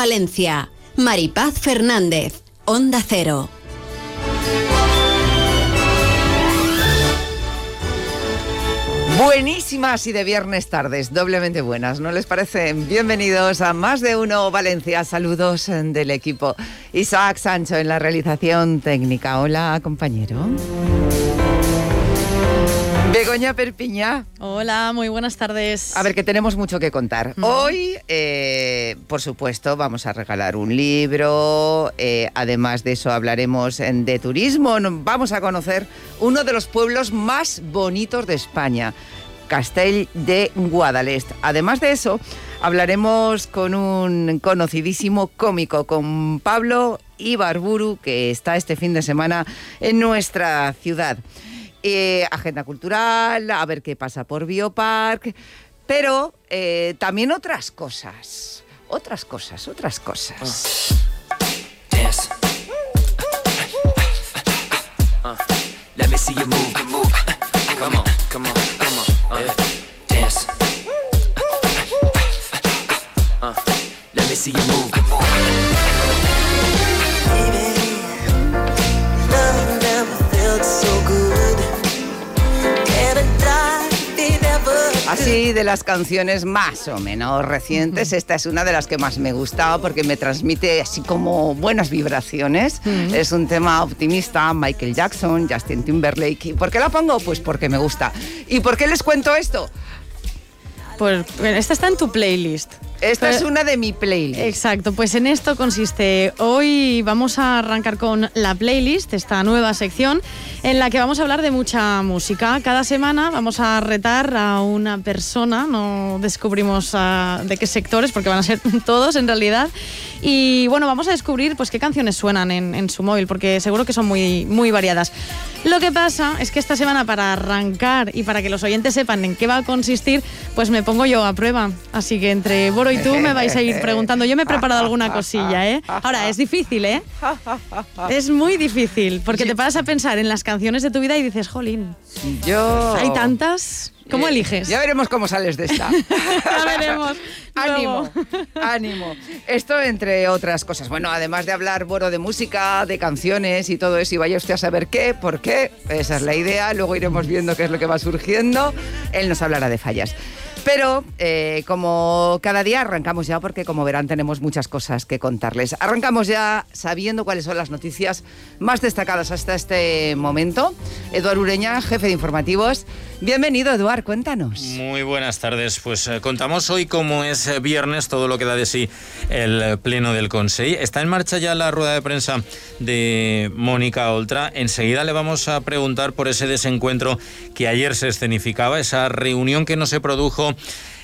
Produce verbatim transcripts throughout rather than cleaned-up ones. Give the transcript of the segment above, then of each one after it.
Valencia. Maripaz Fernández, Onda Cero. Buenísimas y de viernes tardes, doblemente buenas, ¿no les parece? Bienvenidos a Más de Uno Valencia. Saludos del equipo. Isaac Sancho en la realización técnica. Hola, compañero. Begoña Perpiñá. Hola, muy buenas tardes. A ver, que tenemos mucho que contar. Mm. Hoy, eh, por supuesto, vamos a regalar un libro. Eh, además de eso, hablaremos de turismo. Vamos a conocer uno de los pueblos más bonitos de España, Castell de Guadalest. Además de eso, hablaremos con un conocidísimo cómico, con Pablo Ibarburu, que está este fin de semana en nuestra ciudad. Eh, agenda cultural, a ver qué pasa por Biopark, pero eh, también otras cosas, otras cosas, otras cosas. Uh. Yes. Uh. Let me see you move, move. Come on, come on, come on. Uh. Dance. Uh. Let me see you move. Baby, love never felt so good. Así, de las canciones más o menos recientes, esta es una de las que más me gustaba porque me transmite así como buenas vibraciones. Mm. Es un tema optimista, Michael Jackson, Justin Timberlake. ¿Y por qué la pongo? Pues porque me gusta. ¿Y por qué les cuento esto? Pues esta está en tu playlist. Esta Pero, es una de mi playlist. Exacto, pues en esto consiste. Hoy vamos a arrancar con la playlist, esta nueva sección en la que vamos a hablar de mucha música. Cada semana vamos a retar a una persona, no descubrimos uh, de qué sectores, porque van a ser todos en realidad. Y bueno, vamos a descubrir pues qué canciones suenan en, en su móvil, porque seguro que son muy, muy variadas. Lo que pasa es que esta semana, para arrancar y para que los oyentes sepan en qué va a consistir, pues me pongo yo a prueba. Así que entre Boro y tú me vais a ir preguntando. Yo me he preparado alguna cosilla, ¿eh? Ahora, es difícil, ¿eh? Es muy difícil, porque te paras a pensar en las canciones de tu vida y dices, jolín, yo... hay tantas... ¿Cómo eliges? Ya veremos cómo sales de esta. Ya veremos. Ánimo, ánimo. Esto entre otras cosas. Bueno, además de hablar, bueno, de música, de canciones y todo eso, y vaya usted a saber qué, por qué, esa es la idea. Luego iremos viendo qué es lo que va surgiendo. Él nos hablará de fallas. Pero, eh, como cada día, arrancamos ya, porque como verán tenemos muchas cosas que contarles. Arrancamos ya sabiendo cuáles son las noticias más destacadas hasta este momento. Eduard Ureña, jefe de informativos. Bienvenido, Eduard, cuéntanos. Muy buenas tardes. Pues eh, contamos hoy, como es eh, viernes, todo lo que da de sí el eh, pleno del Consell. Está en marcha ya la rueda de prensa de Mónica Oltra. Enseguida le vamos a preguntar por ese desencuentro que ayer se escenificaba, esa reunión que no se produjo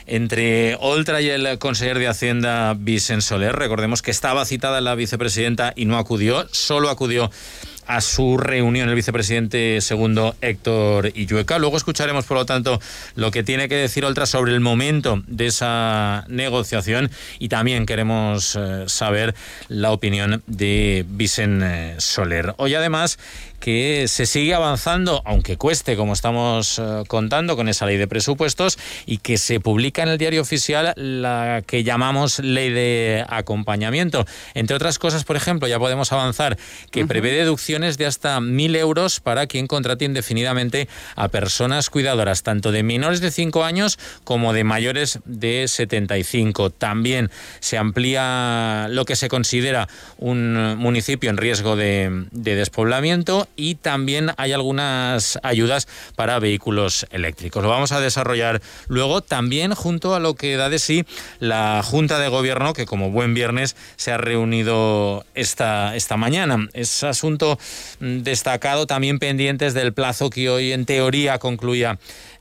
entre Oltra y el conseller de Hacienda, Vicent Soler. Recordemos que estaba citada la vicepresidenta y no acudió, solo acudió a su reunión el vicepresidente segundo, Héctor Illueca. Luego escucharemos, por lo tanto, lo que tiene que decir Oltra sobre el momento de esa negociación, y también queremos eh, saber la opinión de Vicent eh, Soler. Hoy, además, que se sigue avanzando, aunque cueste, como estamos eh, contando, con esa ley de presupuestos, y que se publica en el diario oficial la que llamamos ley de acompañamiento. Entre otras cosas, por ejemplo, ya podemos avanzar que uh-huh. prevé deducciones de hasta mil euros para quien contrate indefinidamente a personas cuidadoras, tanto de menores de cinco años como de mayores de setenta y cinco. También se amplía lo que se considera un municipio en riesgo de, de despoblamiento, y también hay algunas ayudas para vehículos eléctricos. Lo vamos a desarrollar luego, también junto a lo que da de sí la Junta de Gobierno, que como buen viernes se ha reunido esta, esta mañana. Es asunto destacado, también pendientes del plazo que hoy en teoría concluía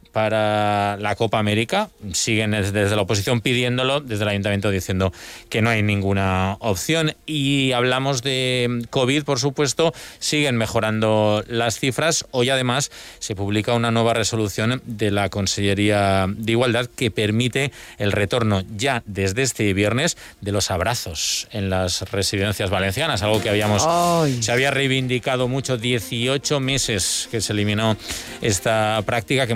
para la Copa América. Siguen desde la oposición pidiéndolo, desde el Ayuntamiento diciendo que no hay ninguna opción. Y hablamos de COVID, por supuesto, siguen mejorando las cifras. Hoy, además, se publica una nueva resolución de la Consellería de Igualdad que permite el retorno ya desde este viernes de los abrazos en las residencias valencianas, algo que habíamos Ay. se había reivindicado mucho. dieciocho meses que se eliminó esta práctica, que hemos visto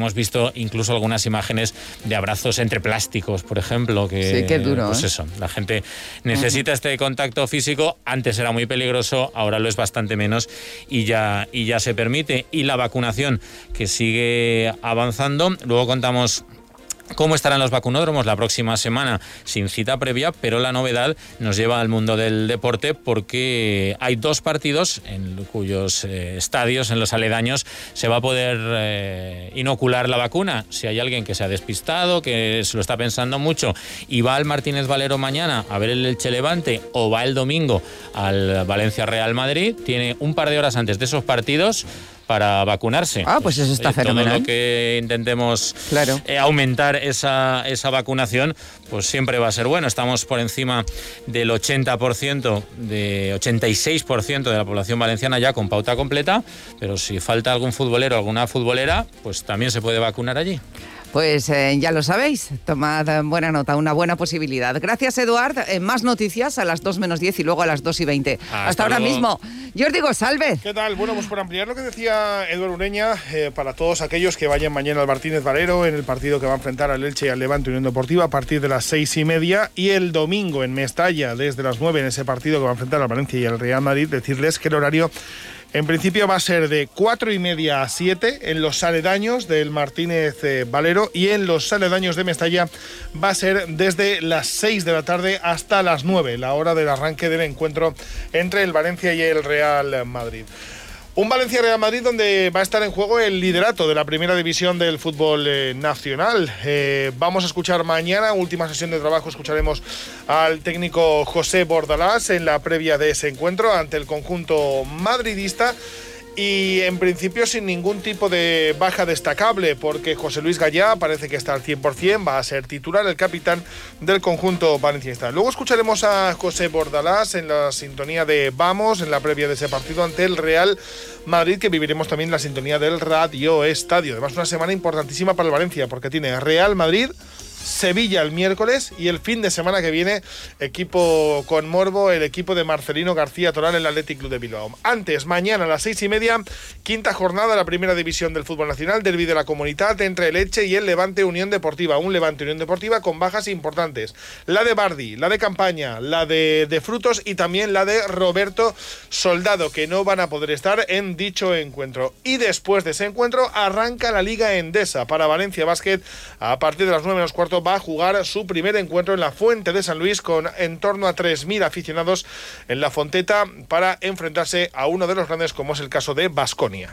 visto incluso algunas imágenes de abrazos entre plásticos, por ejemplo, que sí, qué duro, pues ¿eh? eso, la gente necesita uh-huh. este contacto físico. Antes era muy peligroso, ahora lo es bastante menos y ya, y ya se permite. Y la vacunación, que sigue avanzando. Luego contamos cómo estarán los vacunódromos la próxima semana sin cita previa, pero la novedad nos lleva al mundo del deporte porque hay dos partidos en cuyos eh, estadios, en los aledaños, se va a poder eh, inocular la vacuna. Si hay alguien que se ha despistado, que se lo está pensando mucho y va al Martínez Valero mañana a ver el Elche Levante o va el domingo al Valencia Real Madrid, tiene un par de horas antes de esos partidos para vacunarse. Ah, pues eso está eh, fenomenal. Todo lo que intentemos claro. eh, aumentar esa, esa vacunación, pues siempre va a ser bueno. Estamos por encima del ochenta por ciento, de ochenta y seis por ciento de la población valenciana ya con pauta completa, pero si falta algún futbolero o alguna futbolera, pues también se puede vacunar allí. Pues eh, ya lo sabéis, tomad buena nota, una buena posibilidad. Gracias, Eduard. Eh, más noticias a las dos menos diez y luego a las dos y veinte. Hasta, Hasta ahora luego. mismo. Jordi González. ¿Qué tal? Bueno, pues por ampliar lo que decía Eduard Ureña, eh, para todos aquellos que vayan mañana al Martínez Valero en el partido que va a enfrentar al Elche y al Levante Unión Deportiva a partir de las seis y media, y el domingo en Mestalla desde las nueve en ese partido que va a enfrentar al Valencia y al Real Madrid, decirles que el horario en principio va a ser de cuatro y media a siete en los aledaños del Martínez eh, Valero, y en los aledaños de Mestalla va a ser desde las seis de la tarde hasta las nueve, la hora del arranque del encuentro entre el Valencia y el Real Madrid. Un Valencia-Real Madrid donde va a estar en juego el liderato de la primera división del fútbol eh, nacional. Eh, vamos a escuchar mañana, última sesión de trabajo, escucharemos al técnico José Bordalás en la previa de ese encuentro ante el conjunto madridista. Y en principio sin ningún tipo de baja destacable, porque José Luis Gallá parece que está al cien por ciento, va a ser titular, el capitán del conjunto valencianista. Luego escucharemos a José Bordalás en la sintonía de Vamos, en la previa de ese partido ante el Real Madrid, que viviremos también la sintonía del Radio Estadio. Además, una semana importantísima para el Valencia, porque tiene Real Madrid, Sevilla el miércoles y el fin de semana que viene equipo con morbo, el equipo de Marcelino García Toral, el Athletic Club de Bilbao. Antes, mañana a las seis y media, quinta jornada de la primera división del fútbol nacional, derbi de la Comunitat entre el Elche y el Levante Unión Deportiva. Un Levante Unión Deportiva con bajas importantes, la de Bardi, la de Campaña, la de, de Frutos y también la de Roberto Soldado, que no van a poder estar en dicho encuentro. Y después de ese encuentro arranca la Liga Endesa para Valencia Basket. A partir de las nueve menos cuarto va a jugar su primer encuentro en la Fuente de San Luis con en torno a tres mil aficionados en la Fonteta para enfrentarse a uno de los grandes, como es el caso de Baskonia.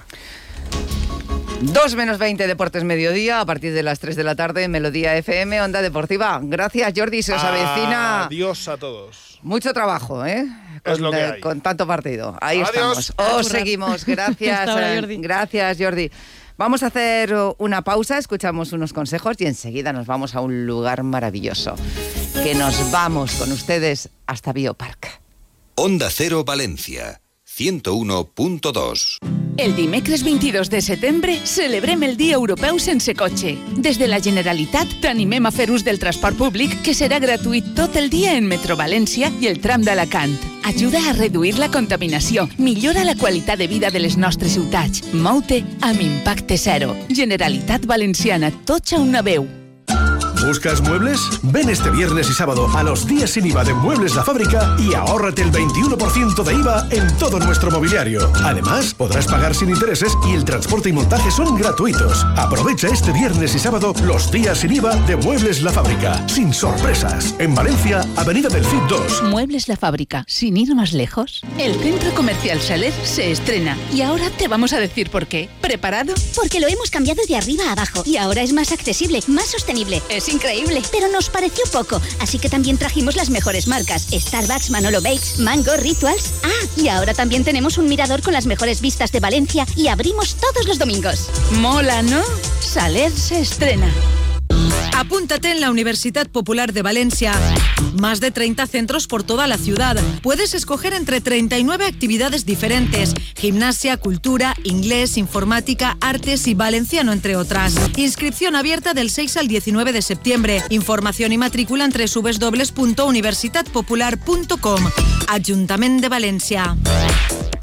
dos menos veinte, Deportes Mediodía, a partir de las tres de la tarde, Melodía F M, Onda Deportiva. Gracias, Jordi, se os avecina. Adiós a todos. Mucho trabajo, ¿eh? Con, es lo que hay. Con tanto partido. Ahí Adiós. estamos. Os seguimos. Gracias, ahora, Jordi. Gracias, Jordi. Vamos a hacer una pausa, escuchamos unos consejos y enseguida nos vamos a un lugar maravilloso. Que nos vamos con ustedes hasta Biopark. Onda Cero Valencia, ciento uno punto dos. El dimecres vint-i-dos de setembre celebrem el Dia Europeu sense cotxe. Des de la Generalitat t'animem a fer ús del transport públic, que serà gratuït tot el dia en Metro València i el tram d'Alacant. Ajuda a reduir la contaminació, millora la qualitat de vida de les nostres ciutats. Mou-te amb impacte zero. Generalitat Valenciana, tots a una veu. ¿Buscas muebles? Ven este viernes y sábado a los días sin I V A de Muebles La Fábrica y ahórrate el veintiuno por ciento de I V A en todo nuestro mobiliario. Además, podrás pagar sin intereses y el transporte y montaje son gratuitos. Aprovecha este viernes y sábado los días sin I V A de Muebles La Fábrica. Sin sorpresas. En Valencia, Avenida del Cid dos. Muebles La Fábrica. Sin ir más lejos. El Centro Comercial Saler se estrena y ahora te vamos a decir por qué. ¿Preparado? Porque lo hemos cambiado de arriba a abajo y ahora es más accesible, más sostenible. Es increíble, pero nos pareció poco, así que también trajimos las mejores marcas: Starbucks, Manolo Bakes, Mango, Rituals. Ah, y ahora también tenemos un mirador con las mejores vistas de Valencia y abrimos todos los domingos. Mola, ¿no? Saler se estrena. Apúntate en la Universidad Popular de Valencia. Más de treinta centros por toda la ciudad. Puedes escoger entre treinta y nueve actividades diferentes: gimnasia, cultura, inglés, informática, artes y valenciano, entre otras. Inscripción abierta del seis al diecinueve de septiembre. Información y matrícula en doble u doble u doble u punto universitat popular punto com. Ayuntamiento de Valencia.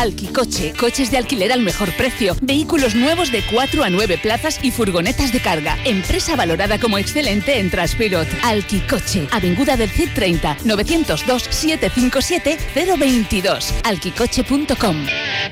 Alquicoche, coches de alquiler al mejor precio, vehículos nuevos de cuatro a nueve plazas y furgonetas de carga. Empresa valorada como excelente en Transpilot. Alquicoche, Avinguda del Cid treinta, novecientos dos, setecientos cincuenta y siete, cero veintidós. alquicoche punto com.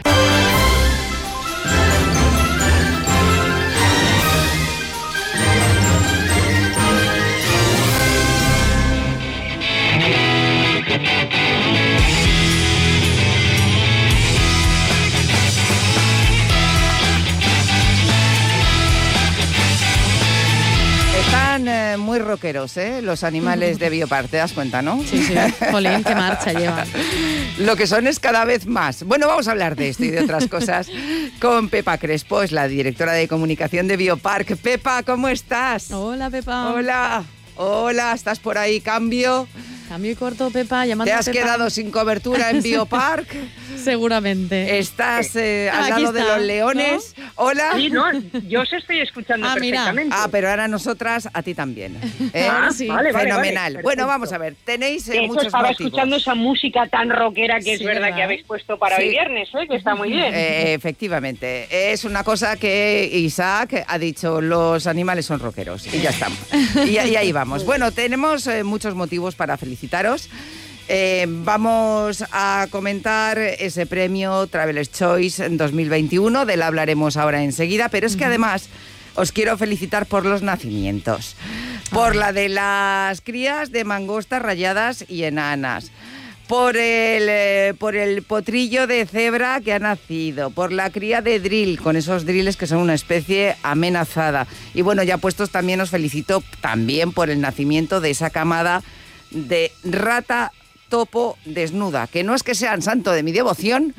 Están eh, muy rockeros, ¿eh? Los animales de Biopark, ¿te das cuenta, no? Sí, sí. Jolín, qué marcha llevan. Lo que son es cada vez más. Bueno, vamos a hablar de esto y de otras cosas con Pepa Crespo, es la directora de comunicación de Biopark. Pepa, ¿cómo estás? Hola, Pepa. Hola. Hola, ¿estás por ahí? ¿Cambio? Cambio y corto, Pepa, llamando ¿Te a has Pepa? quedado sin cobertura en Biopark? Seguramente. ¿Estás eh, al Aquí lado de está, los leones? ¿no? Hola. Sí, no, yo os estoy escuchando Ah, mira. perfectamente. Ah, pero ahora nosotras a ti también. ¿eh? Ah, sí. vale, vale, Fenomenal. vale, Bueno, perfecto. vamos a ver, tenéis eh, De hecho, muchos estaba motivos. escuchando esa música tan rockera que es Sí, verdad, ¿verdad? que habéis puesto para Sí. hoy viernes, ¿eh? Que está muy bien. Eh, efectivamente, es una cosa que Isaac ha dicho, los animales son rockeros, y ya estamos. Y, y ahí vamos. Bueno, tenemos eh, muchos motivos para felicitaros. Eh, vamos a comentar ese premio Traveler's Choice en dos mil veintiuno, del hablaremos ahora enseguida, pero es que además os quiero felicitar por los nacimientos, por la de las crías de mangostas rayadas y enanas, por el, eh, por el potrillo de cebra que ha nacido, por la cría de drill, con esos drills que son una especie amenazada. Y bueno, ya puestos, también os felicito también por el nacimiento de esa camada de rata topo desnuda, que no es que sean santo de mi devoción,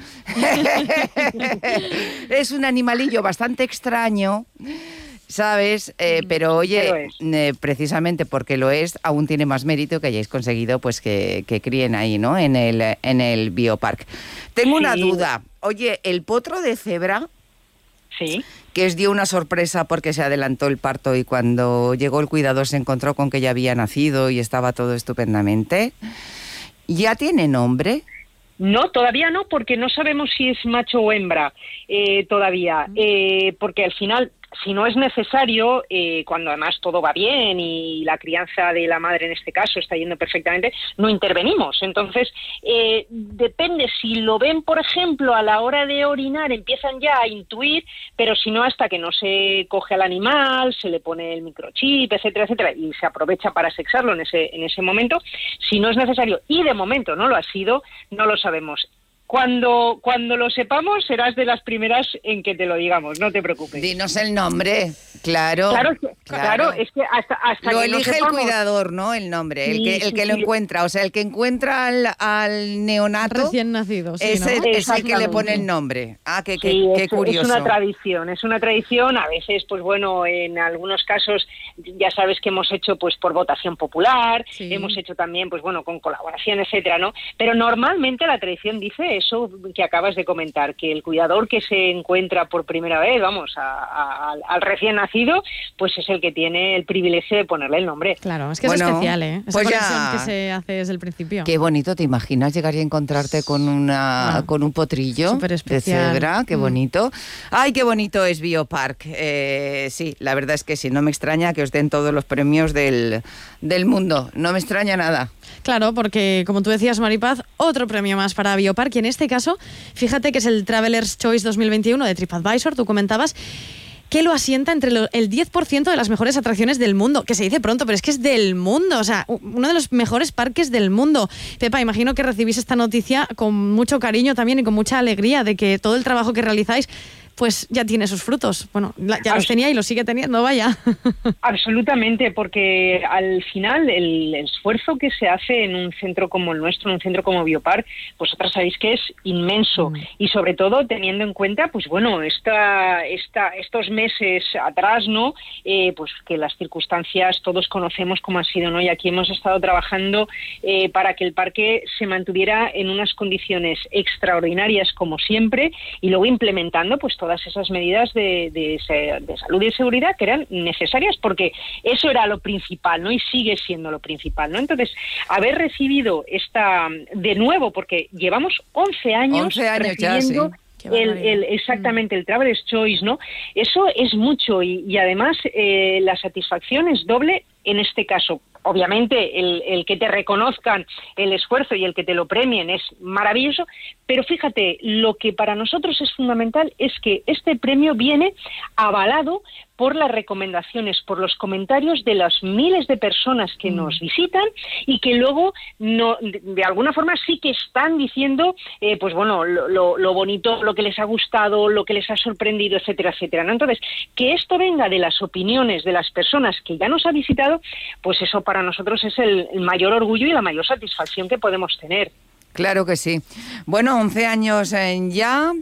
es un animalillo bastante extraño, ¿sabes? Eh, pero oye, Pero es. eh, precisamente porque lo es, aún tiene más mérito que hayáis conseguido pues que, que críen ahí, ¿no? En el, en el Biopark. Tengo una Sí. duda. Oye, el potro de cebra, Sí. que os dio una sorpresa porque se adelantó el parto y cuando llegó el cuidador se encontró con que ya había nacido y estaba todo estupendamente, ¿ya tiene nombre? No, todavía no, porque no sabemos si es macho o hembra eh, todavía, eh, porque al final, si no es necesario, eh, cuando además todo va bien y la crianza de la madre en este caso está yendo perfectamente, no intervenimos. Entonces, eh, depende, si lo ven, por ejemplo, a la hora de orinar, empiezan ya a intuir, pero si no, hasta que no se coge al animal, se le pone el microchip, etcétera, etcétera, y se aprovecha para sexarlo en ese, en ese momento, si no es necesario, y de momento no lo ha sido, no lo sabemos. Cuando, cuando lo sepamos, serás de las primeras en que te lo digamos, no te preocupes. Dinos el nombre, claro. Claro, que- claro, es que hasta, hasta Lo que no elige el sepamos- cuidador, ¿no? El nombre, el Sí, que, el sí, que lo sí. encuentra. O sea, el que encuentra al, al neonato Recién nacido, sí, es, ¿no? el, es el que le pone Exactamente. el nombre. Ah, qué, qué, Sí, qué es, curioso. es una tradición, es una tradición. A veces, pues bueno, en algunos casos ya sabes que hemos hecho pues por votación popular, Sí. hemos hecho también, pues bueno, con colaboración, etcétera, ¿no? Pero normalmente la tradición dice eso que acabas de comentar, que el cuidador que se encuentra por primera vez, vamos, a- a- al, al recién nacido, pues es el que tiene el privilegio de ponerle el nombre. Claro, es que Bueno, es especial, ¿eh? Esa pues ya- conexión que se hace desde el principio. Qué bonito, ¿te imaginas llegar y encontrarte con una Ah, con un potrillo súper de especial. cebra? Qué Mm. bonito. Ay, qué bonito es Biopark. Eh, sí, la verdad es que sí, no me extraña que os den todos los premios del, del mundo. No me extraña nada. Claro, porque como tú decías, Maripaz, otro premio más para Biopark, y en este caso, fíjate que es el Traveler's Choice dos mil veintiuno de TripAdvisor, tú comentabas, que lo asienta entre lo- el diez por ciento de las mejores atracciones del mundo, que se dice pronto, pero es que es del mundo, o sea, u- uno de los mejores parques del mundo. Pepa, imagino que recibís esta noticia con mucho cariño también y con mucha alegría de que todo el trabajo que realizáis pues ya tiene sus frutos. Bueno, la- ya los tenía y los sigue teniendo, vaya. Absolutamente, porque al final el esfuerzo que se hace en un centro como el nuestro, en un centro como Biopark, vosotras sabéis que es inmenso, Mm. y sobre todo teniendo en cuenta, pues bueno, esta, esta, estos meses atrás, ¿no? Eh, pues que las circunstancias todos conocemos cómo han sido, ¿no? Y aquí hemos estado trabajando eh, para que el parque se mantuviera en unas condiciones extraordinarias como siempre, y luego implementando pues todas todas esas medidas de, de, de salud y seguridad que eran necesarias, porque eso era lo principal, ¿no? Y sigue siendo lo principal, ¿no? Entonces, haber recibido esta, de nuevo, porque llevamos once años, once años recibiendo... ya, sí. El, el, exactamente, el Traveler's Choice, ¿no? Eso es mucho y, y además eh, la satisfacción es doble en este caso. Obviamente el, el que te reconozcan el esfuerzo y el que te lo premien es maravilloso, pero fíjate, lo que para nosotros es fundamental es que este premio viene avalado por las recomendaciones, por los comentarios de las miles de personas que mm. nos visitan y que luego no, de, de alguna forma sí que están diciendo, eh, pues bueno, lo, lo, lo bonito, lo que les ha gustado, lo que les ha sorprendido, etcétera, etcétera, ¿no? Entonces, que esto venga de las opiniones de las personas que ya nos ha visitado, pues eso para nosotros es el, el mayor orgullo y la mayor satisfacción que podemos tener. Claro que sí. Bueno, once años en ya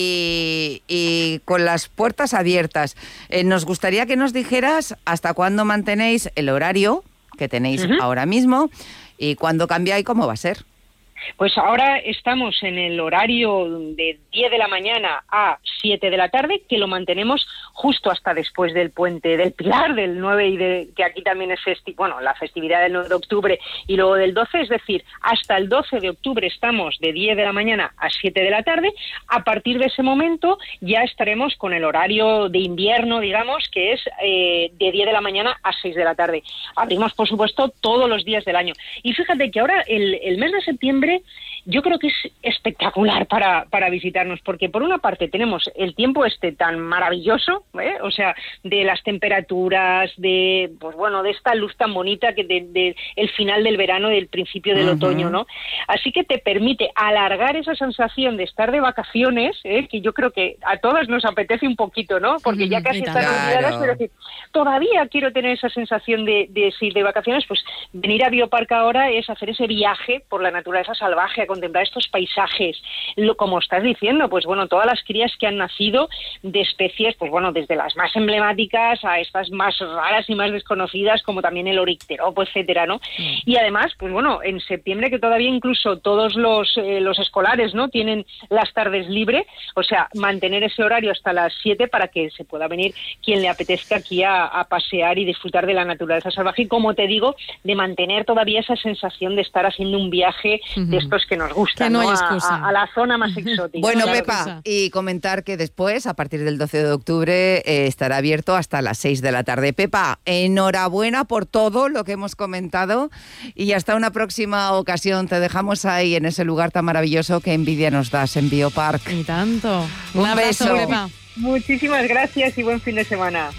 y, y con las puertas abiertas. Eh, nos gustaría que nos dijeras hasta cuándo mantenéis el horario que tenéis uh-huh. ahora mismo y cuándo cambia y cómo va a ser. Pues ahora estamos en el horario de diez de la mañana a siete de la tarde, que lo mantenemos justo hasta después del Puente del Pilar, del nueve, y de, que aquí también es festi- bueno, la festividad del nueve de octubre, y luego del doce, es decir, hasta el doce de octubre estamos de diez de la mañana a siete de la tarde. A partir de ese momento ya estaremos con el horario de invierno, digamos, que es eh, de diez de la mañana a seis de la tarde. Abrimos, por supuesto, todos los días del año. Y fíjate que ahora, el, el mes de septiembre, yo creo que es espectacular para, para visitarnos, porque por una parte tenemos el tiempo este tan maravilloso, ¿eh? O sea, de las temperaturas, de pues bueno, de esta luz tan bonita que de, de el final del verano, del principio del uh-huh. otoño, ¿no? Así que te permite alargar esa sensación de estar de vacaciones, ¿eh? Que yo creo que a todas nos apetece un poquito, ¿no? Porque ya casi están olvidadas, pero que todavía quiero tener esa sensación de, de, de, de vacaciones. Pues venir a Biopark ahora es hacer ese viaje por la naturaleza salvaje, a contemplar estos paisajes, lo, como estás diciendo, pues bueno, todas las crías que han nacido de especies, pues bueno, desde las más emblemáticas a estas más raras y más desconocidas, como también el oricteropo, etcétera, ¿no? Mm. Y además, pues bueno, en septiembre, que todavía incluso todos los, eh, los escolares, ¿no?, tienen las tardes libre, o sea, mantener ese horario hasta las siete para que se pueda venir quien le apetezca aquí a, a pasear y disfrutar de la naturaleza salvaje, y como te digo, de mantener todavía esa sensación de estar haciendo un viaje uh-huh. de estos que nos gustan, que no, ¿no? hay excusa. A, a la zona más exótica. Bueno, claro, Pepa, cosa. Y comentar que después, a partir del doce de octubre, eh, estará abierto hasta las seis de la tarde. Pepa, enhorabuena por todo lo que hemos comentado y hasta una próxima ocasión. Te dejamos ahí en ese lugar tan maravilloso que envidia nos das en Biopark. Y tanto. Un, Un abrazo, beso. Pepa. Muchísimas gracias y buen fin de semana.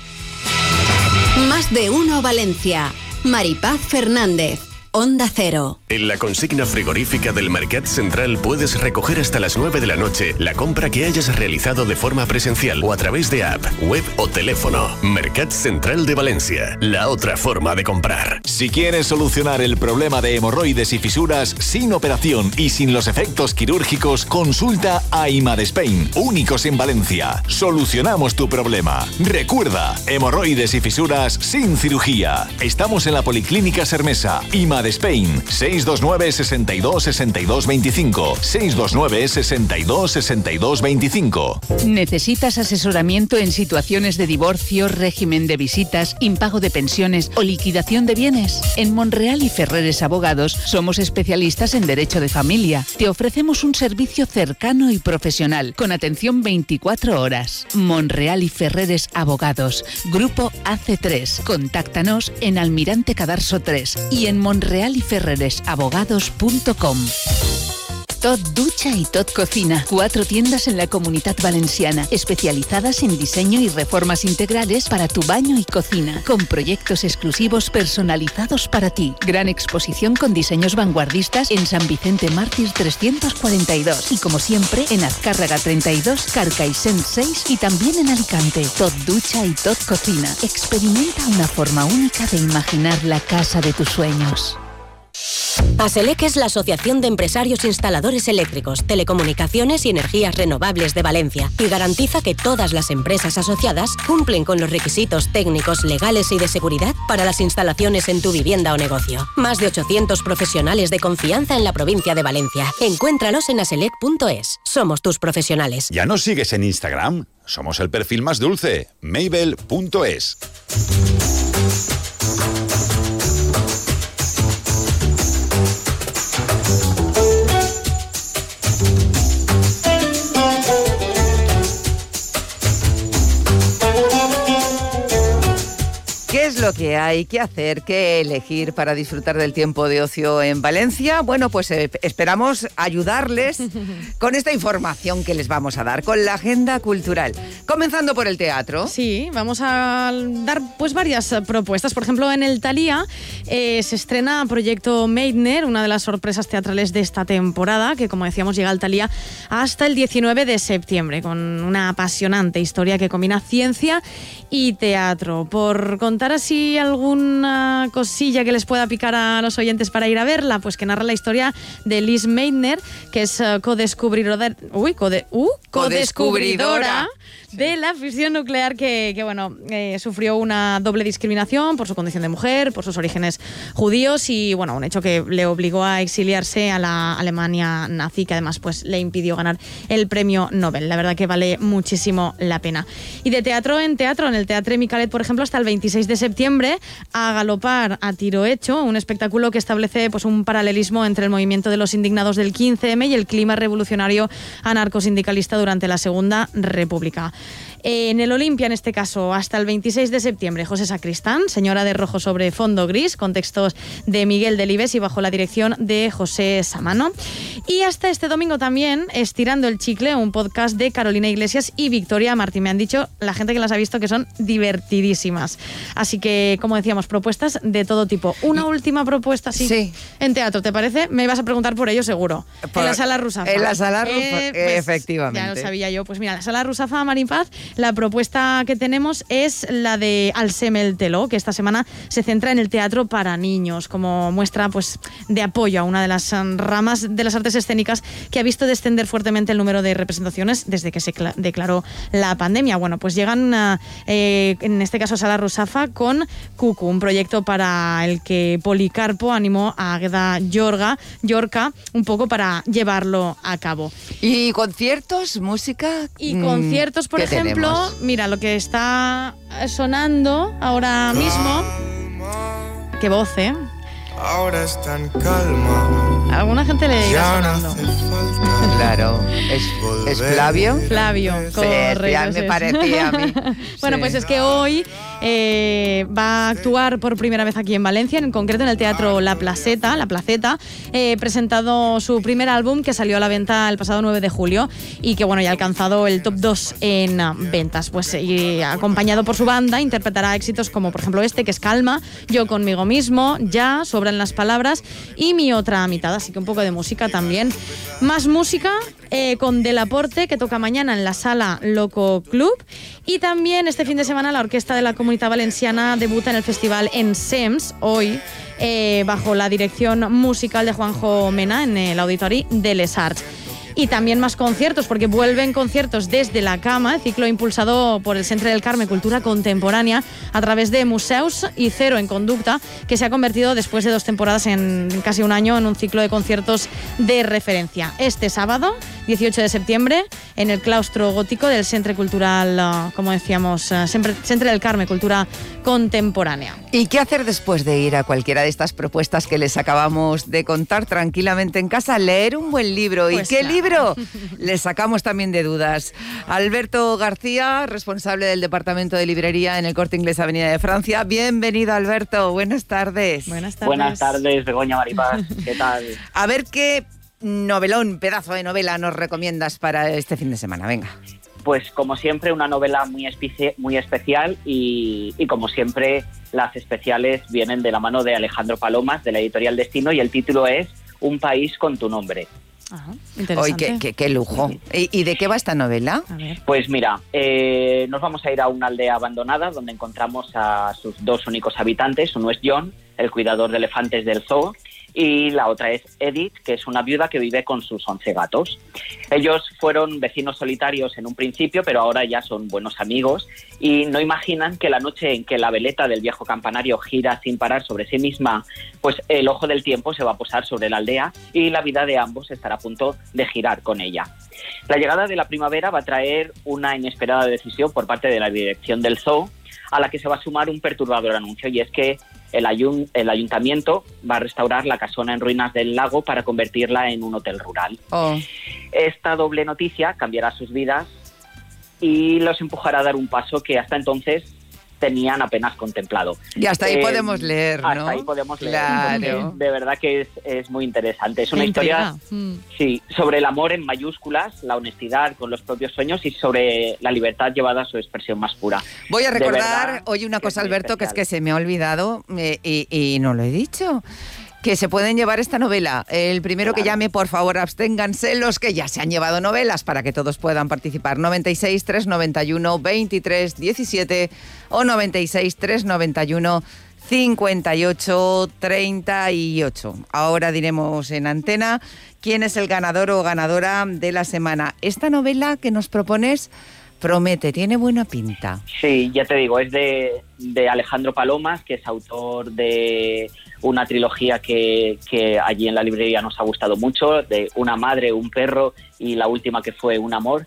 Más de uno Valencia. Maripaz Fernández. Onda Cero. En la consigna frigorífica del Mercat Central puedes recoger hasta las nueve de la noche la compra que hayas realizado de forma presencial o a través de app, web o teléfono. Mercat Central de Valencia, la otra forma de comprar. Si quieres solucionar el problema de hemorroides y fisuras sin operación y sin los efectos quirúrgicos, consulta a Imadespain, únicos en Valencia. Solucionamos tu problema. Recuerda, hemorroides y fisuras sin cirugía. Estamos en la Policlínica Sermesa. Imadespain. Spain, seis dos nueve, seis dos, seis dos dos cinco, seis dos nueve, seis dos, seis dos dos cinco. ¿Necesitas asesoramiento en situaciones de divorcio, régimen de visitas, impago de pensiones o liquidación de bienes? En Monreal y Ferreres Abogados somos especialistas en derecho de familia. Te ofrecemos un servicio cercano y profesional, con atención veinticuatro horas. Monreal y Ferreres Abogados, Grupo A C tres. Contáctanos en Almirante Cadarso tres y en Monreal real y ferreres abogados punto com. Tot Ducha y Tot Cocina. Cuatro tiendas en la Comunitat Valenciana, especializadas en diseño y reformas integrales para tu baño y cocina, con proyectos exclusivos personalizados para ti. Gran exposición con diseños vanguardistas en San Vicente Mártir trescientos cuarenta y dos y, como siempre, en Azcárraga treinta y dos, Carcaixent seis y también en Alicante. Tot Ducha y Tot Cocina. Experimenta una forma única de imaginar la casa de tus sueños. ASELEC es la Asociación de Empresarios Instaladores Eléctricos, Telecomunicaciones y Energías Renovables de Valencia y garantiza que todas las empresas asociadas cumplen con los requisitos técnicos, legales y de seguridad para las instalaciones en tu vivienda o negocio. Más de ochocientos profesionales de confianza en la provincia de Valencia. Encuéntralos en aselec punto es. Somos tus profesionales. ¿Ya nos sigues en Instagram? Somos el perfil más dulce, Mabel punto es. ¿Qué es lo que hay que hacer, qué elegir para disfrutar del tiempo de ocio en Valencia? Bueno, pues eh, esperamos ayudarles con esta información que les vamos a dar, con la agenda cultural. Comenzando por el teatro. Sí, vamos a dar pues varias propuestas. Por ejemplo, en el Thalía eh, se estrena Proyecto Meitner, una de las sorpresas teatrales de esta temporada, que como decíamos llega al Thalía hasta el diecinueve de septiembre, con una apasionante historia que combina ciencia y teatro. Por contar así alguna cosilla que les pueda picar a los oyentes para ir a verla, pues que narra la historia de Liz Meitner, que es uh, codescubridora, uy, code, uh, codescubridora de la fisión nuclear que, que bueno, eh, sufrió una doble discriminación por su condición de mujer, por sus orígenes judíos y, bueno, un hecho que le obligó a exiliarse a la Alemania nazi, que además pues le impidió ganar el premio Nobel. La verdad que vale muchísimo la pena. Y de teatro en teatro, en el Teatre Micalet, por ejemplo, hasta el veintiséis de septiembre, A galopar a tiro hecho, un espectáculo que establece pues un paralelismo entre el movimiento de los indignados del quince eme y el clima revolucionario anarcosindicalista durante la Segunda República. En el Olimpia, en este caso, hasta el veintiséis de septiembre, José Sacristán, Señora de rojo sobre fondo gris, con textos de Miguel Delibes y bajo la dirección de José Samano. Y hasta este domingo también, Estirando el chicle, un podcast de Carolina Iglesias y Victoria Martín. Me han dicho la gente que las ha visto que son divertidísimas. Así que, como decíamos, propuestas de todo tipo. Una última propuesta, sí, sí. En teatro, ¿te parece? Me ibas a preguntar por ello, seguro. Por, en la Sala Rusafa. En la Sala Rusafa, eh, pues, efectivamente. Ya lo sabía yo. Pues mira, la Sala Rusafa, Marín Paz, la propuesta que tenemos es la de Alsemel Teló, que esta semana se centra en el teatro para niños, como muestra pues, de apoyo a una de las ramas de las artes escénicas que ha visto descender fuertemente el número de representaciones desde que se declaró la pandemia. Bueno, pues llegan, eh, en este caso, a Sala Rusafa con Cucu, un proyecto para el que Policarpo animó a Agueda Yorga, Yorca un poco para llevarlo a cabo. ¿Y conciertos, música? Y conciertos, por ejemplo, tenemos? Mira, lo que está sonando ahora mismo. Qué voz, ¿eh? Ahora es tan calma. A alguna gente le irá sonando. Claro. ¿Es, ¿Es Flavio? Flavio, correcto. Sí, ya me parecía a mí. Bueno, sí. Pues es que hoy eh, va a actuar por primera vez aquí en Valencia, en concreto en el Teatro La Placeta, La Placeta, eh, presentado su primer álbum que salió a la venta el pasado nueve de julio y que, bueno, ya ha alcanzado el top dos en ventas. Pues y acompañado por su banda, interpretará éxitos como, por ejemplo, este, que es Calma, Yo conmigo mismo, Ya, Sobran las palabras y Mi otra mitad, así que un poco de música también. Más música eh, con Delaporte, que toca mañana en la Sala Loco Club, y también este fin de semana la Orquesta de la Comunitat Valenciana debuta en el festival Ensems, hoy, eh, bajo la dirección musical de Juanjo Mena en el Auditori de Les Arts. Y también más conciertos, porque vuelven conciertos desde la cama, el ciclo impulsado por el Centre del Carme Cultura Contemporánea a través de Museus y Cero en Conducta, que se ha convertido después de dos temporadas en casi un año en un ciclo de conciertos de referencia. Este sábado, dieciocho de septiembre, en el claustro gótico del Centre Cultural, como decíamos, Centre del Carme Cultura Contemporánea. ¿Y qué hacer después de ir a cualquiera de estas propuestas que les acabamos de contar tranquilamente en casa? Leer un buen libro. Pues ¿Y qué claro. libro? Les sacamos también de dudas. Alberto García, responsable del Departamento de Librería en el Corte Inglés Avenida de Francia. Bienvenido, Alberto. Buenas tardes. Buenas tardes. Buenas tardes, Begoña, Maripaz. ¿Qué tal? A ver qué novelón, pedazo de novela nos recomiendas para este fin de semana. Venga. Pues como siempre, una novela muy, especi- muy especial y, y como siempre las especiales vienen de la mano de Alejandro Palomas, de la editorial Destino, y el título es Un país con tu nombre. Ajá, interesante. Oye, qué, qué, qué lujo. ¿Y, ¿Y de qué va esta novela? A ver. Pues mira, eh, nos vamos a ir a una aldea abandonada donde encontramos a sus dos únicos habitantes. Uno es John, el cuidador de elefantes del zoo, y la otra es Edith, que es una viuda que vive con sus once gatos. Ellos fueron vecinos solitarios en un principio, pero ahora ya son buenos amigos y no imaginan que la noche en que la veleta del viejo campanario gira sin parar sobre sí misma, pues el ojo del tiempo se va a posar sobre la aldea y la vida de ambos estará a punto de girar con ella. La llegada de la primavera va a traer una inesperada decisión por parte de la dirección del zoo, a la que se va a sumar un perturbador anuncio, y es que el, ayun- el ayuntamiento va a restaurar la casona en ruinas del lago para convertirla en un hotel rural. Oh. Esta doble noticia cambiará sus vidas y los empujará a dar un paso que hasta entonces tenían apenas contemplado. Y hasta ahí Eh, podemos leer, ¿no? Hasta ahí podemos leer. Claro. porque De verdad que es, es muy interesante. Es Qué una historia intriga. Mm. sí, sobre el amor en mayúsculas, la honestidad con los propios sueños y sobre la libertad llevada a su expresión más pura. Voy a De recordar, verdad, oye, una cosa, muy Alberto, que es especial. que se me ha olvidado eh, y, y no lo he dicho. Que se pueden llevar esta novela. El primero que llame, por favor, absténganse los que ya se han llevado novelas para que todos puedan participar. noventa y seis, trescientos noventa y uno, veintitrés diecisiete o noventa y seis, trescientos noventa y uno, cincuenta y ocho treinta y ocho. Ahora diremos en antena quién es el ganador o ganadora de la semana. Esta novela que nos propones promete, tiene buena pinta. Sí, ya te digo, es de, de Alejandro Palomas, que es autor de una trilogía que, que allí en la librería nos ha gustado mucho, de Una madre, un perro y la última que fue Un amor.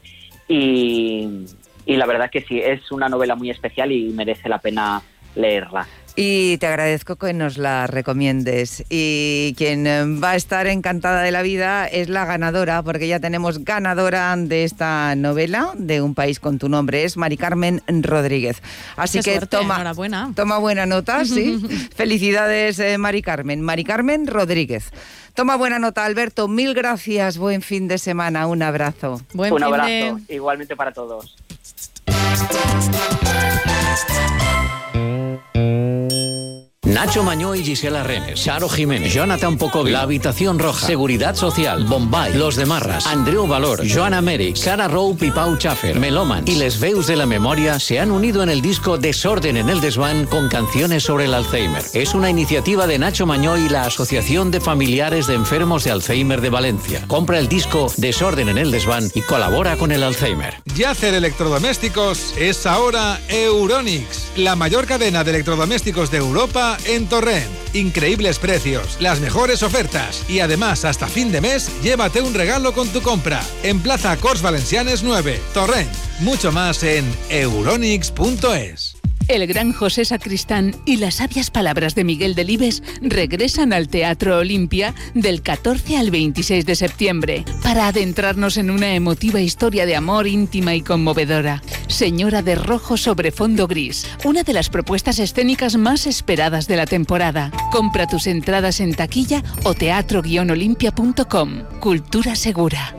Y, y la verdad que sí, es una novela muy especial y merece la pena leerla. Y te agradezco que nos la recomiendes. Y quien eh, va a estar encantada de la vida es la ganadora, porque ya tenemos ganadora de esta novela, de Un país con tu nombre, es Mari Carmen Rodríguez. Así Qué que suerte, toma, enhorabuena. toma buena nota, sí. Felicidades, eh, Mari Carmen. Mari Carmen Rodríguez. Toma buena nota, Alberto. Mil gracias. Buen fin de semana. Un abrazo. Buen Un fin de- abrazo, igualmente para todos. Nacho Mañó y Gisela Renes, Charo Jiménez, Jonathan Pocovi, La Habitación Roja, Seguridad Social, Bombay, Los de Marras, Andreu Valor, Joan Améric, Sara Rowe y Pau Chaffer, Meloman y Les Veus de la Memoria se han unido en el disco Desorden en el Desván con canciones sobre el Alzheimer. Es una iniciativa de Nacho Mañó y la Asociación de Familiares de Enfermos de Alzheimer de Valencia. Compra el disco Desorden en el Desván y colabora con el Alzheimer. Yacer Electrodomésticos es ahora Euronics, la mayor cadena de electrodomésticos de Europa en Torrent. Increíbles precios, las mejores ofertas y además hasta fin de mes llévate un regalo con tu compra. En Plaza Corts Valencianes nueve, Torrent. Mucho más en euronics punto es. El gran José Sacristán y las sabias palabras de Miguel Delibes regresan al Teatro Olimpia del catorce al veintiséis de septiembre para adentrarnos en una emotiva historia de amor íntima y conmovedora. Señora de rojo sobre fondo gris, una de las propuestas escénicas más esperadas de la temporada. Compra tus entradas en taquilla o teatro guion olimpia punto com. Cultura segura.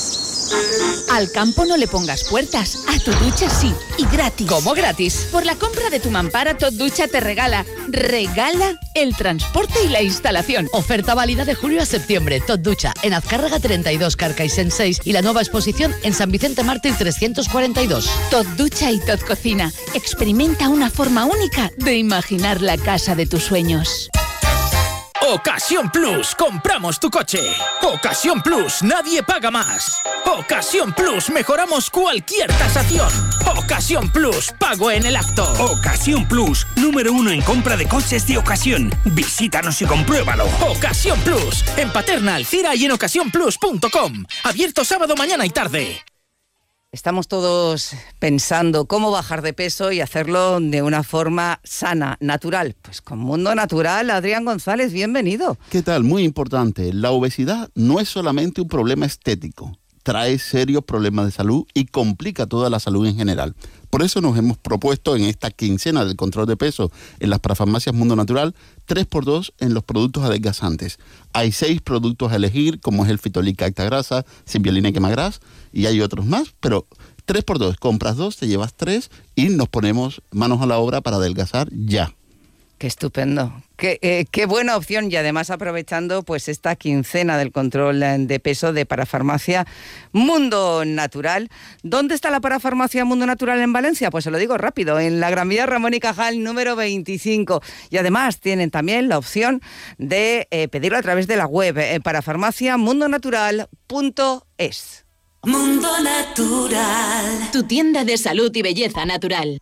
Al campo no le pongas puertas, a tu ducha sí, y gratis. ¿Cómo gratis? Por la compra de tu mampara, Tot Ducha te regala, regala el transporte y la instalación. Oferta válida de julio a septiembre. Tot Ducha en Azcárraga treinta y dos, Carcaixent seis y la nueva exposición en San Vicente Mártir trescientos cuarenta y dos. Tot Ducha y Tot Cocina. Experimenta una forma única de imaginar la casa de tus sueños. Ocasión Plus, compramos tu coche. Ocasión Plus, nadie paga más. Ocasión Plus, mejoramos cualquier tasación. Ocasión Plus, pago en el acto. Ocasión Plus, número uno en compra de coches de ocasión. Visítanos y compruébalo. Ocasión Plus, en Paterna, Alcira y en ocasión plus punto com. Abierto sábado, mañana y tarde. Estamos todos pensando cómo bajar de peso y hacerlo de una forma sana, natural. Pues con Mundo Natural, Adrián González, bienvenido. ¿Qué tal? Muy importante. La obesidad no es solamente un problema estético. Trae serios problemas de salud y complica toda la salud en general. Por eso nos hemos propuesto en esta quincena del control de peso en las parafarmacias Mundo Natural tres por dos en los productos adelgazantes. Hay seis productos a elegir, como es el Fitolic Actagrasa, Simbiolina y Quemagras, y hay otros más, pero tres por dos, compras dos, te llevas tres y nos ponemos manos a la obra para adelgazar ya. Qué estupendo. Qué, eh, qué buena opción, y además aprovechando pues esta quincena del control de peso de Parafarmacia Mundo Natural. ¿Dónde está la Parafarmacia Mundo Natural en Valencia? Pues se lo digo rápido, en la Gran Vía Ramón y Cajal número veinticinco. Y además tienen también la opción de eh, pedirlo a través de la web eh, parafarmacia mundo natural punto es. Mundo Natural, tu tienda de salud y belleza natural.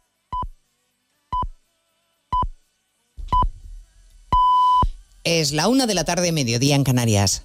Es la una de la tarde, mediodía en Canarias.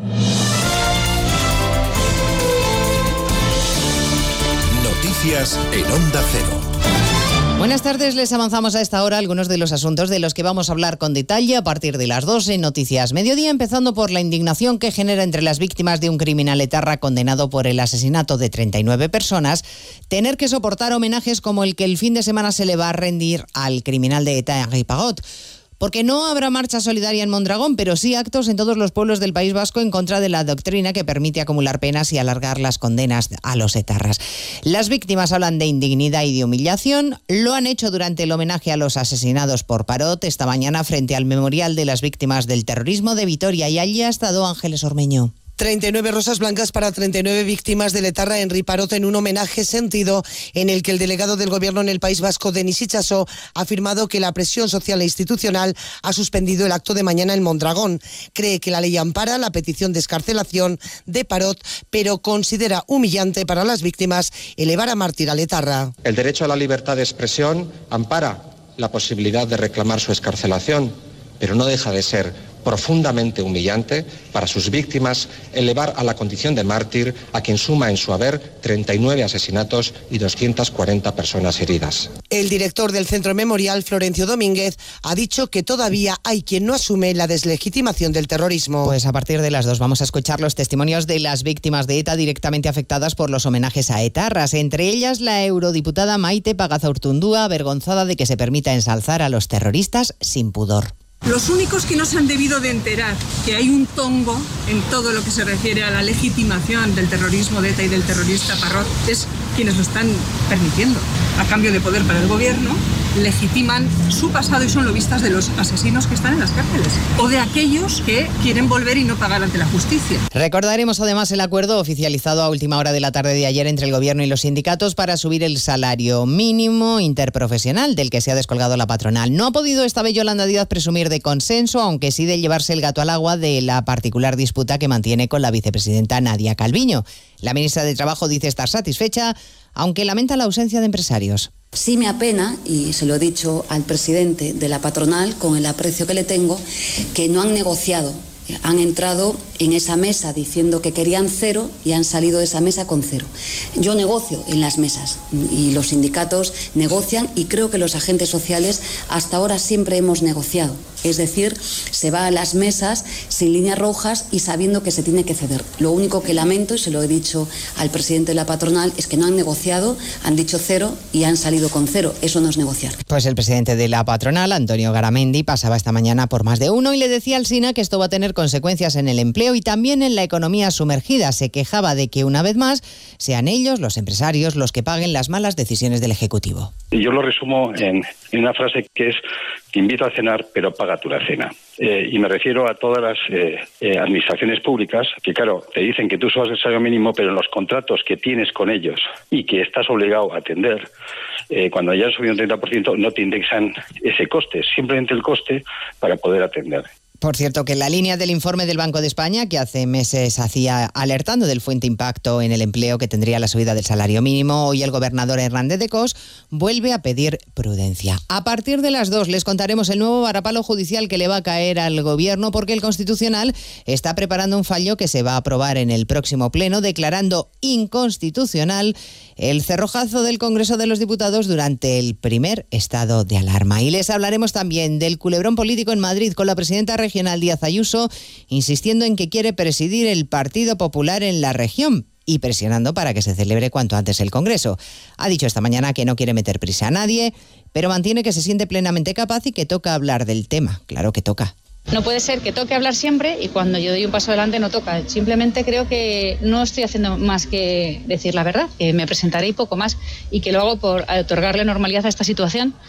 Noticias en Onda Cero. Buenas tardes, les avanzamos a esta hora algunos de los asuntos de los que vamos a hablar con detalle a partir de las doce en Noticias Mediodía, empezando por la indignación que genera entre las víctimas de un criminal etarra condenado por el asesinato de treinta y nueve personas, tener que soportar homenajes como el que el fin de semana se le va a rendir al criminal de ETA, Henri Parot. Porque no habrá marcha solidaria en Mondragón, pero sí actos en todos los pueblos del País Vasco en contra de la doctrina que permite acumular penas y alargar las condenas a los etarras. Las víctimas hablan de indignidad y de humillación. Lo han hecho durante el homenaje a los asesinados por Parot esta mañana frente al Memorial de las Víctimas del Terrorismo de Vitoria, y allí ha estado Ángeles Ormeño. treinta y nueve rosas blancas para treinta y nueve víctimas del etarra Henri Parot en un homenaje sentido en el que el delegado del Gobierno en el País Vasco, Denis Itxaso, ha afirmado que la presión social e institucional ha suspendido el acto de mañana en Mondragón. Cree que la ley ampara la petición de excarcelación de Parot, pero considera humillante para las víctimas elevar a mártir al etarra. El derecho a la libertad de expresión ampara la posibilidad de reclamar su excarcelación, pero no deja de ser profundamente humillante para sus víctimas elevar a la condición de mártir a quien suma en su haber treinta y nueve asesinatos y doscientas cuarenta personas heridas. El director del Centro Memorial, Florencio Domínguez, ha dicho que todavía hay quien no asume la deslegitimación del terrorismo. Pues a partir de las dos vamos a escuchar los testimonios de las víctimas de ETA directamente afectadas por los homenajes a etarras, entre ellas la eurodiputada Maite Pagazaurtundúa, avergonzada de que se permita ensalzar a los terroristas sin pudor. Los únicos que no se han debido de enterar que hay un tongo en todo lo que se refiere a la legitimación del terrorismo de ETA y del terrorista Parot es quienes lo están permitiendo. A cambio de poder para el gobierno, legitiman su pasado y son lobistas de los asesinos que están en las cárceles o de aquellos que quieren volver y no pagar ante la justicia. Recordaremos además el acuerdo oficializado a última hora de la tarde de ayer entre el gobierno y los sindicatos para subir el salario mínimo interprofesional del que se ha descolgado la patronal. No ha podido esta vez Yolanda Díaz presumir de consenso, aunque sí de llevarse el gato al agua de la particular disputa que mantiene con la vicepresidenta Nadia Calviño. La ministra de Trabajo dice estar satisfecha, aunque lamenta la ausencia de empresarios. Sí me apena, y se lo he dicho al presidente de la patronal, con el aprecio que le tengo, que no han negociado. Han entrado en esa mesa diciendo que querían cero y han salido de esa mesa con cero. Yo negocio en las mesas y los sindicatos negocian, y creo que los agentes sociales hasta ahora siempre hemos negociado. Es decir, se va a las mesas sin líneas rojas y sabiendo que se tiene que ceder. Lo único que lamento, y se lo he dicho al presidente de la patronal, es que no han negociado, han dicho cero y han salido con cero. Eso no es negociar. Pues el presidente de la patronal, Antonio Garamendi, pasaba esta mañana por más de uno y le decía al SINA que esto va a tener consecuencias en el empleo y también en la economía sumergida. Se quejaba de que una vez más sean ellos, los empresarios, los que paguen las malas decisiones del Ejecutivo. Y yo lo resumo en, en una frase que es: te invito a cenar, pero paga tú la cena. Eh, y me refiero a todas las eh, eh, administraciones públicas que, claro, te dicen que tú subas el salario mínimo, pero en los contratos que tienes con ellos y que estás obligado a atender, eh, cuando ya has subido un treinta por ciento, no te indexan ese coste, simplemente el coste para poder atender. Por cierto, que en la línea del informe del Banco de España, que hace meses hacía alertando del fuerte impacto en el empleo que tendría la subida del salario mínimo, hoy el gobernador Hernández de Cos vuelve a pedir prudencia. A partir de las dos les contaremos el nuevo varapalo judicial que le va a caer al gobierno, porque el Constitucional está preparando un fallo que se va a aprobar en el próximo pleno, declarando inconstitucional el cerrojazo del Congreso de los Diputados durante el primer estado de alarma. Y les hablaremos también del culebrón político en Madrid con la presidenta regional Díaz Ayuso insistiendo en que quiere presidir el Partido Popular en la región y presionando para que se celebre cuanto antes el Congreso. Ha dicho esta mañana que no quiere meter prisa a nadie, pero mantiene que se siente plenamente capaz y que toca hablar del tema. Claro que toca. No puede ser que toque hablar siempre y cuando yo doy un paso adelante no toca. Simplemente creo que no estoy haciendo más que decir la verdad, que me presentaré y poco más, y que lo hago por otorgarle normalidad a esta situación.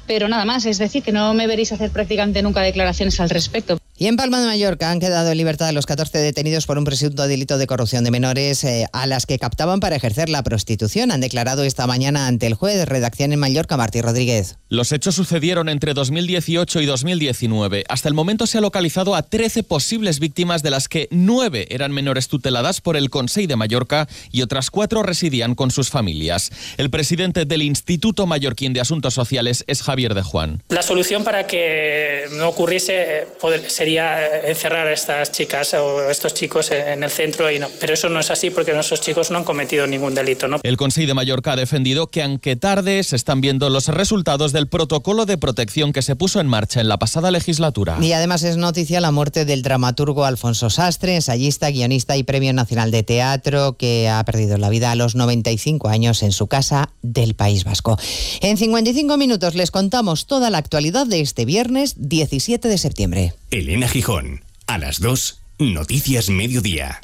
pero nada más, es decir, que no me veréis hacer prácticamente nunca declaraciones al respecto. Y en Palma de Mallorca han quedado en libertad los catorce detenidos por un presunto delito de corrupción de menores eh, a las que captaban para ejercer la prostitución. Han declarado esta mañana ante el juez. Redacción en Mallorca, Martí Rodríguez. Los hechos sucedieron entre dos mil dieciocho y dos mil diecinueve. Hasta el momento se ha localizado a trece posibles víctimas, de las que nueve eran menores tuteladas por el Consell de Mallorca y otras cuatro residían con sus familias. El presidente del Instituto Mallorquín de Asuntos Sociales es Javier de Juan. La solución para que no ocurriese poder, sería encerrar a estas chicas o estos chicos en el centro, y no, pero eso no es así porque nuestros chicos no han cometido ningún delito, ¿no? El Consell de Mallorca ha defendido que, aunque tarde, se están viendo los resultados del protocolo de protección que se puso en marcha en la pasada legislatura. Y además es noticia la muerte del dramaturgo Alfonso Sastre, ensayista, guionista y Premio Nacional de Teatro, que ha perdido la vida a los noventa y cinco años en su casa del País Vasco. En cincuenta y cinco minutos les contamos toda la actualidad de este viernes diecisiete de septiembre. Elena Gijón, a las dos, Noticias Mediodía.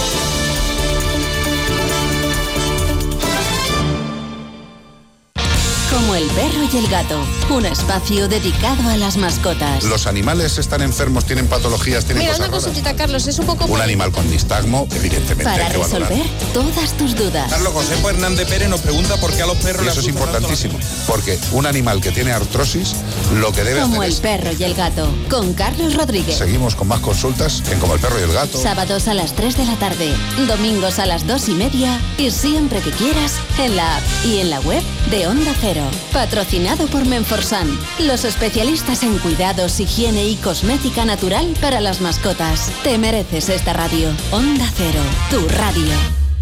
Como el perro y el gato, un espacio dedicado a las mascotas. Los animales están enfermos, tienen patologías, tienen Mira, cosas una raras. cosita, Carlos, es un poco... Un animal con nistagmo, evidentemente Para hay que valorar. resolver todas tus dudas. Carlos Josepo Hernández Pérez nos pregunta por qué a los perros... Y eso es importantísimo, porque un animal que tiene artrosis, lo que debe Como hacer el es... perro y el gato, con Carlos Rodríguez. Seguimos con más consultas en Como el perro y el gato. Sábados a las tres de la tarde, domingos a las dos y media y siempre que quieras en la app y en la web de Onda Cero. Patrocinado por Menforsan, los especialistas en cuidados, higiene y cosmética natural para las mascotas. Te mereces esta radio. Onda Cero, tu radio.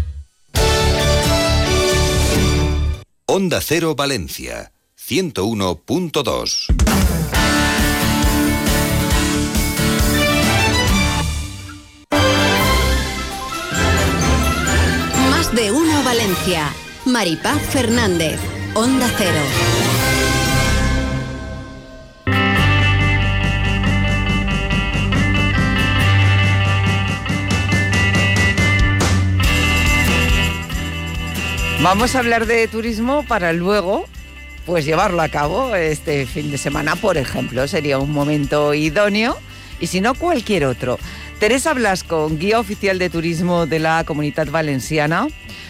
Onda Cero Valencia, ciento uno punto dos. Más de uno Valencia. Maripaz Fernández, Onda Cero. Vamos a hablar de turismo para luego, pues, llevarlo a cabo este fin de semana, por ejemplo. Sería un momento idóneo, y si no, cualquier otro. Teresa Blasco, guía oficial de turismo de la Comunitat Valenciana.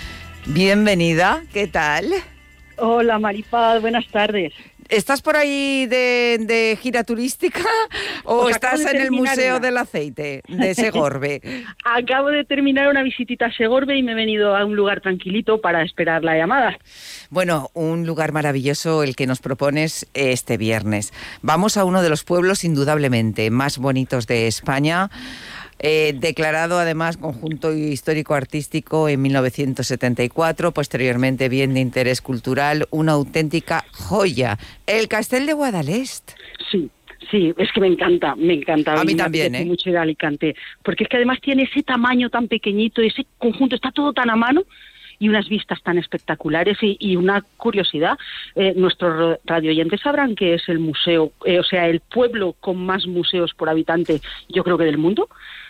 Bienvenida, ¿qué tal? Hola, Maripaz, buenas tardes. ¿Estás por ahí de, de gira turística o Pues estás en el Museo una. del Aceite de Segorbe? Acabo de terminar una visitita a Segorbe y me he venido a un lugar tranquilito para esperar la llamada. Bueno, un lugar maravilloso el que nos propones este viernes. Vamos a uno de los pueblos indudablemente más bonitos de España. Eh, declarado además conjunto histórico-artístico en mil novecientos setenta y cuatro, posteriormente bien de interés cultural, una auténtica joya, el Castell de Guadalest. Sí, sí, es que me encanta, me encanta. A mí me también, apetece ¿eh? mucho ir a Alicante, porque es que además tiene ese tamaño tan pequeñito, ese conjunto, está todo tan a mano, y unas vistas tan espectaculares, y, y una curiosidad, eh, nuestros radioyentes sabrán que es el museo, eh, o sea, el pueblo con más museos por habitante, yo creo que del mundo.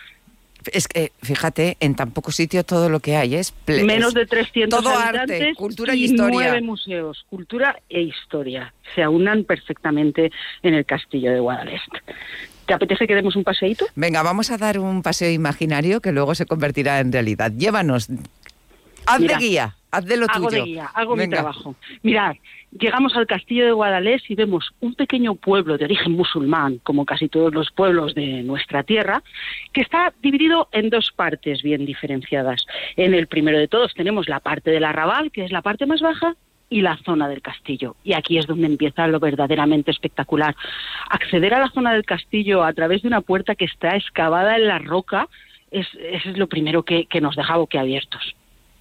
Es que, fíjate, en tan poco sitio todo lo que hay es... ple- Menos es de trescientos todo habitantes, arte, cultura y y historia. nueve museos, cultura e historia. Se aunan perfectamente en el castillo de Guadalest. ¿Te apetece que demos un paseíto? Venga, vamos a dar un paseo imaginario que luego se convertirá en realidad. Llévanos, haz Mira, de guía, haz de lo hago tuyo. de guía, hago mi Venga. trabajo. Mirad, llegamos al castillo de Guadalest y vemos un pequeño pueblo de origen musulmán, como casi todos los pueblos de nuestra tierra, que está dividido en dos partes bien diferenciadas. En el primero de todos tenemos la parte del arrabal, que es la parte más baja, y la zona del castillo. Y aquí es donde empieza lo verdaderamente espectacular. Acceder a la zona del castillo a través de una puerta que está excavada en la roca es, es lo primero que, que nos deja boquiabiertos.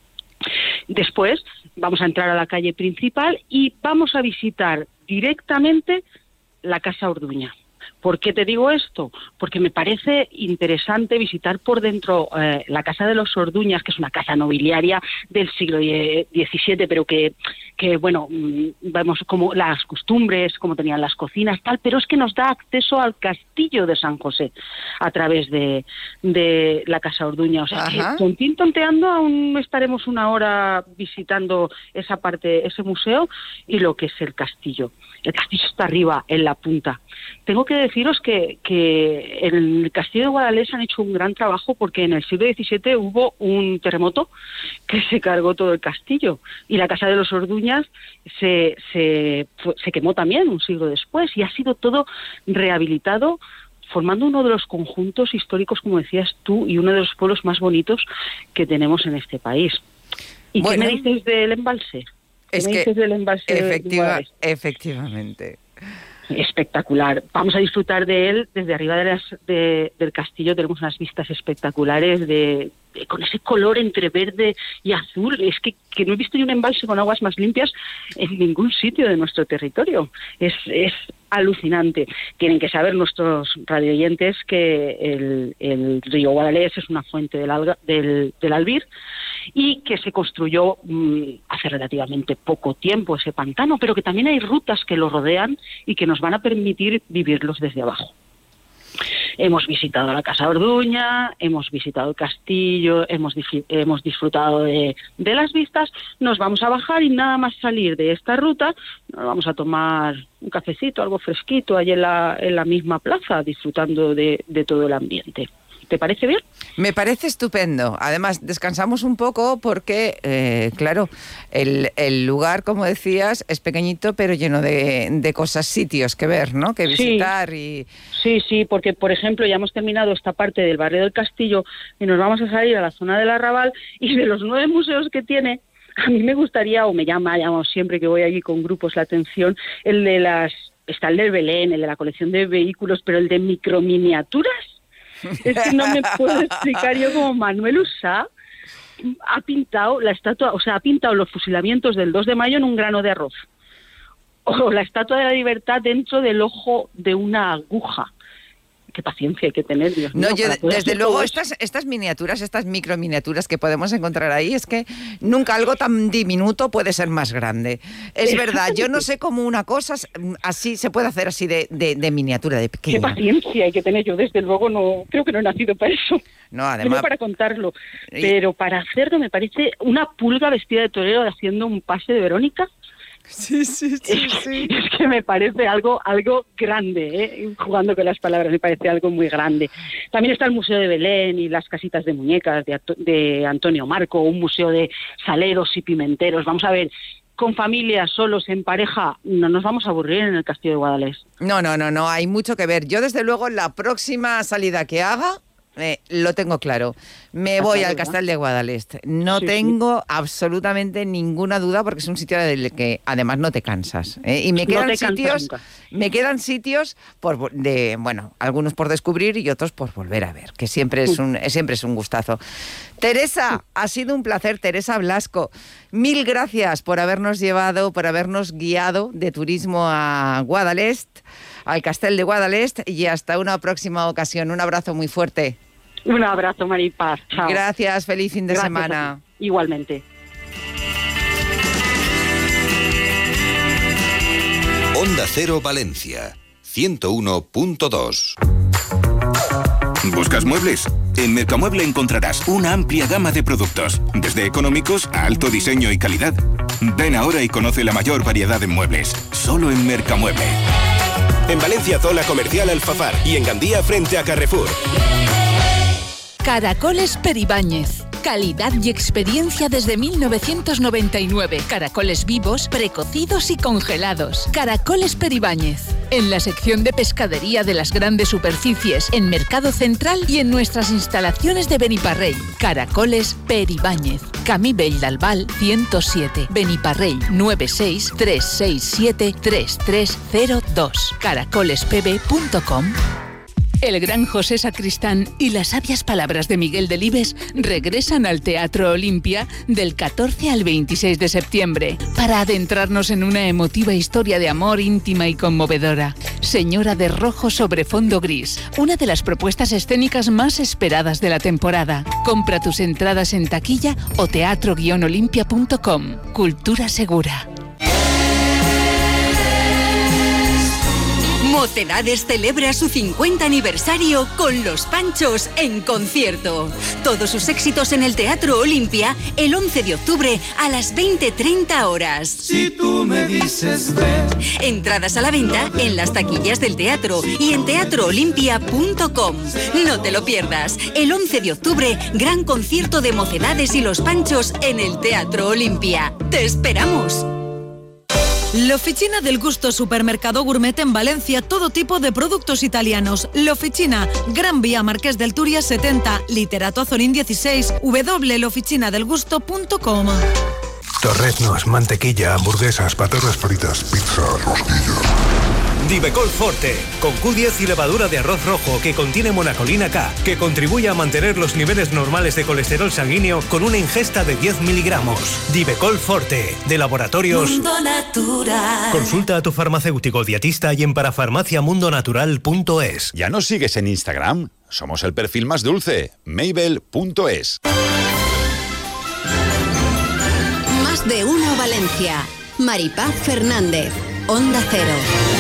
Después vamos a entrar a la calle principal y vamos a visitar directamente la Casa Orduña. ¿Por qué te digo esto? Porque me parece interesante visitar por dentro eh, la Casa de los Orduñas, que es una casa nobiliaria del siglo diecisiete, pero que, que bueno, vemos como las costumbres, cómo tenían las cocinas, tal, pero es que nos da acceso al castillo de San José a través de, de la Casa Orduña. O sea, Ajá. que tontín tonteando aún estaremos una hora visitando esa parte, ese museo y lo que es el castillo. El castillo está arriba, en la punta. Tengo que deciros que, que en el castillo de Guadalest han hecho un gran trabajo porque en el siglo diecisiete hubo un terremoto que se cargó todo el castillo y la Casa de los Orduñas se, se, se quemó también un siglo después y ha sido todo rehabilitado, formando uno de los conjuntos históricos, como decías tú, y uno de los pueblos más bonitos que tenemos en este país. ¿Y bueno, qué me dices del embalse? ¿Qué es me que dices del embalse efectiva, de Guadalest? efectivamente. Espectacular. Vamos a disfrutar de él desde arriba de las, de, del castillo. Tenemos unas vistas espectaculares de, de con ese color entre verde y azul. Es que, que no he visto ni un embalse con aguas más limpias en ningún sitio de nuestro territorio. Es, es alucinante. Tienen que saber nuestros radioyentes que el, el río Guadalest es una fuente del, alga, del, del Albir y que se construyó mmm, hace relativamente poco tiempo ese pantano, pero que también hay rutas que lo rodean y que nos van a permitir vivirlos desde abajo. Hemos visitado la Casa Orduña, hemos visitado el castillo, hemos, hemos disfrutado de, de las vistas, nos vamos a bajar y nada más salir de esta ruta, nos vamos a tomar un cafecito, algo fresquito, allí en la, en la misma plaza, disfrutando de, de todo el ambiente. ¿Te parece bien? Me parece estupendo. Además, descansamos un poco porque, eh, claro, el, el lugar, como decías, es pequeñito, pero lleno de, de cosas, sitios que ver, ¿no? Que visitar. Sí. y Sí, sí, porque, por ejemplo, ya hemos terminado esta parte del barrio del Castillo y nos vamos a salir a la zona del Arrabal, y de los nueve museos que tiene, a mí me gustaría, o me llama, llamo siempre que voy allí con grupos la atención, el de las... Está el del Belén, el de la colección de vehículos, pero el de microminiaturas. Es que no me puedo explicar yo cómo Manuel Usá ha pintado la estatua, o sea, ha pintado los fusilamientos del dos de mayo en un grano de arroz. O la Estatua de la Libertad dentro del ojo de una aguja. Qué paciencia hay que tener, Dios mío. No, yo, para desde luego, estas, estas miniaturas, estas microminiaturas que podemos encontrar ahí, es que nunca algo tan diminuto puede ser más grande. Es verdad, yo no sé cómo una cosa así se puede hacer así de, de, de miniatura, de pequeña. Qué paciencia hay que tener. Yo, desde luego, no creo que no he nacido para eso. No, además... No para contarlo. Pero para hacerlo me parece una pulga vestida de torero haciendo un pase de Verónica. Sí, sí, sí, sí. Es que me parece algo algo grande, ¿eh? Jugando con las palabras, me parece algo muy grande. También está el Museo de Belén y las casitas de muñecas de, de Antonio Marco, un museo de saleros y pimenteros. Vamos a ver, con familia, solos, en pareja, no nos vamos a aburrir en el Castillo de Guadalest. No, no, no, no, hay mucho que ver. Yo, desde luego, la próxima salida que haga... Eh, lo tengo claro. Me voy al Castel de Guadalest. No sí, tengo sí. absolutamente ninguna duda porque es un sitio del que además no te cansas. ¿eh? Y me quedan no sitios, me quedan sitios por de, bueno, algunos por descubrir y otros por volver a ver, que siempre es un, siempre es un gustazo. Teresa, ha sido un placer, Teresa Blasco. Mil gracias por habernos llevado, por habernos guiado de turismo a Guadalest, al Castel de Guadalest, y hasta una próxima ocasión. Un abrazo muy fuerte. Un abrazo, Maripaz. Chao. Gracias, feliz fin de Gracias semana. Igualmente. Onda Cero Valencia, ciento uno punto dos. ¿Buscas muebles? En Mercamueble encontrarás una amplia gama de productos, desde económicos a alto diseño y calidad. Ven ahora y conoce la mayor variedad de muebles, solo en Mercamueble. En Valencia, zona comercial Alfafar, y en Gandía, frente a Carrefour. Caracoles Peribáñez. Calidad y experiencia desde mil novecientos noventa y nueve. Caracoles vivos, precocidos y congelados. Caracoles Peribáñez. En la sección de pescadería de las grandes superficies, en Mercado Central y en nuestras instalaciones de Beniparrell. Caracoles Peribáñez. Camí Bell d'Albal ciento siete. Beniparrell nueve seis tres seis siete tres tres cero dos. caracoles p b punto com. El gran José Sacristán y las sabias palabras de Miguel Delibes regresan al Teatro Olimpia del catorce al veintiséis de septiembre para adentrarnos en una emotiva historia de amor íntima y conmovedora. Señora de rojo sobre fondo gris, una de las propuestas escénicas más esperadas de la temporada. Compra tus entradas en taquilla o teatro guion olimpia punto com. Cultura segura. Mocedades celebra su cincuenta aniversario con Los Panchos en concierto. Todos sus éxitos en el Teatro Olimpia el once de octubre a las veinte treinta horas. Si tú me dices ven. Entradas a la venta en las taquillas del teatro y en teatro olimpia punto com. No te lo pierdas. El once de octubre, gran concierto de Mocedades y Los Panchos en el Teatro Olimpia. ¡Te esperamos! L'Oficina del Gusto Supermercado Gourmet en Valencia, todo tipo de productos italianos. L'Oficina, Gran Vía Marqués del Turia setenta, Literato Azorín dieciséis, doble u doble u doble u punto l'oficina del gusto punto com. Torreznos, mantequilla, hamburguesas, patatas fritas, pizza, rosquillas. Divecol Forte, con Q diez y levadura de arroz rojo que contiene monacolina K, que contribuye a mantener los niveles normales de colesterol sanguíneo con una ingesta de diez miligramos. Divecol Forte, de Laboratorios Mundo Natural. Consulta a tu farmacéutico dietista y en parafarmacia mundo natural punto es. ¿Ya nos sigues en Instagram? Somos el perfil más dulce, Mabel punto es. Más de uno Valencia. Maripaz Fernández, Onda Cero.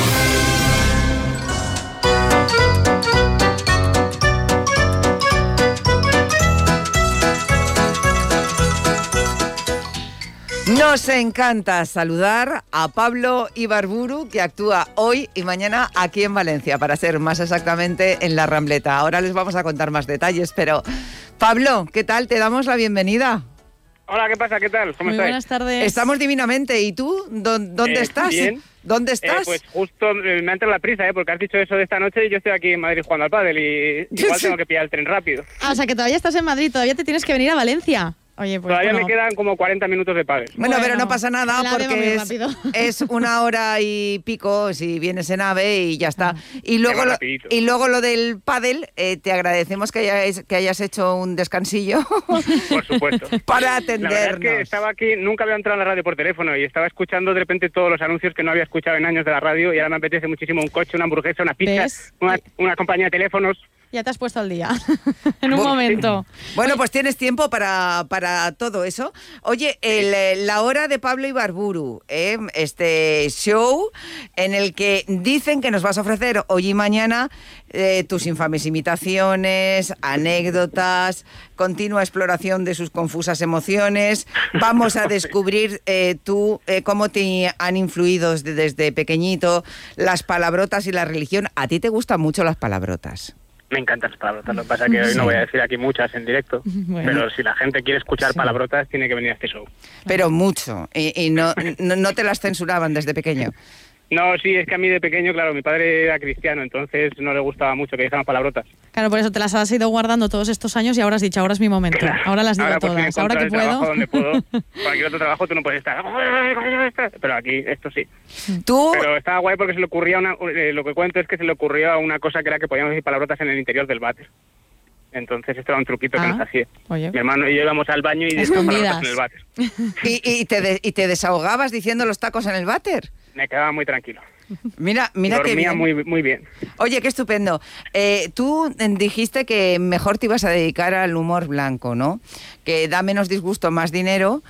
Nos encanta saludar a Pablo Ibarburu, que actúa hoy y mañana aquí en Valencia, para ser más exactamente en La Rambleta. Ahora les vamos a contar más detalles, pero Pablo, ¿qué tal? Te damos la bienvenida. Hola, ¿qué pasa? ¿Qué tal? ¿Cómo Muy estáis? buenas tardes. Estamos divinamente. ¿Y tú? ¿Dónde Eh, estás? bien. ¿Dónde Eh, estás? pues justo eh, me ha entrado la prisa, ¿eh? Porque has dicho eso de esta noche y yo estoy aquí en Madrid jugando al pádel y igual tengo que pillar el tren rápido. Ah, o sea que todavía estás en Madrid, todavía te tienes que venir a Valencia. Oye, pues Todavía bueno. me quedan como cuarenta minutos de pádel. Bueno, Bueno, pero no pasa nada la haremos porque muy es, rápido. es una hora y pico si vienes en AVE y ya está. Y luego va lo, rapidito. y luego lo del pádel, eh, te agradecemos que hayas, que hayas hecho un descansillo Por supuesto. para La verdad es atendernos. que estaba aquí, nunca había entrado en la radio por teléfono y estaba escuchando de repente todos los anuncios que no había escuchado en años de la radio y ahora me apetece muchísimo un coche, una hamburguesa, una pizza, ¿Ves? una, una compañía de teléfonos. Ya te has puesto al día. En un Bu- momento. Bueno, pues tienes tiempo para, para todo eso. Oye, el, eh, la hora de Pablo Ibarburu, ¿eh? Este show en el que dicen que nos vas a ofrecer hoy y mañana eh, tus infames imitaciones, anécdotas, continua exploración de sus confusas emociones. Vamos a descubrir eh, tú eh, cómo te han influido desde, desde pequeñito las palabrotas y la religión. ¿A ti te gustan mucho las palabrotas? Me encantan las palabrotas, lo que pasa es que hoy no voy a decir aquí muchas en directo, Bueno. pero si la gente quiere escuchar Sí. palabrotas tiene que venir a este show. Pero mucho. Y, y no, no, no te las censuraban desde pequeño. No, sí, es que a mí de pequeño, claro, mi padre era cristiano, entonces no le gustaba mucho que dijeran palabrotas. Claro, por eso te las has ido guardando todos estos años y ahora has dicho, ahora es mi momento. Ahora las digo Ahora pues, todas. Ahora que el trabajo puedo. donde puedo. Cualquier otro trabajo tú no puedes estar. Pero aquí, esto sí. Tú... Pero estaba guay porque se le ocurría una. eh, lo que cuento es que se le ocurrió una cosa que era que podíamos decir palabrotas en el interior del váter. Entonces esto era un truquito que Ah, nos hacía. oye. Mi hermano y yo íbamos al baño y decíamos palabrotas en el váter. ¿Y, y, te de- y te desahogabas diciendo los tacos en el váter? Me quedaba muy tranquilo. Mira, mira qué Dormía bien. muy, muy bien. Oye, qué estupendo. Eh, tú dijiste que mejor te ibas a dedicar al humor blanco, ¿no? Que da menos disgusto, más dinero.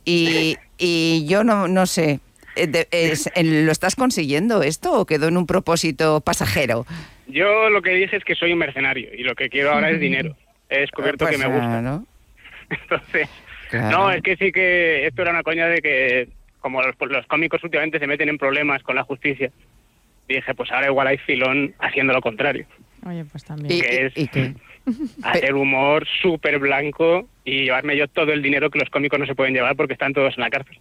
Y, y yo no, no sé, eh, de- es- ¿lo estás consiguiendo esto o quedó en un propósito pasajero? Yo lo que dije es que soy un mercenario y lo que quiero ahora es dinero. He descubierto Pues, que me gusta. claro. Entonces, Claro. no, es que sí que esto era una coña de que como los, los cómicos últimamente se meten en problemas con la justicia, dije, pues ahora igual hay filón haciendo lo contrario. Oye, pues también. que es ¿Y qué? hacer humor súper blanco y llevarme yo todo el dinero que los cómicos no se pueden llevar porque están todos en la cárcel.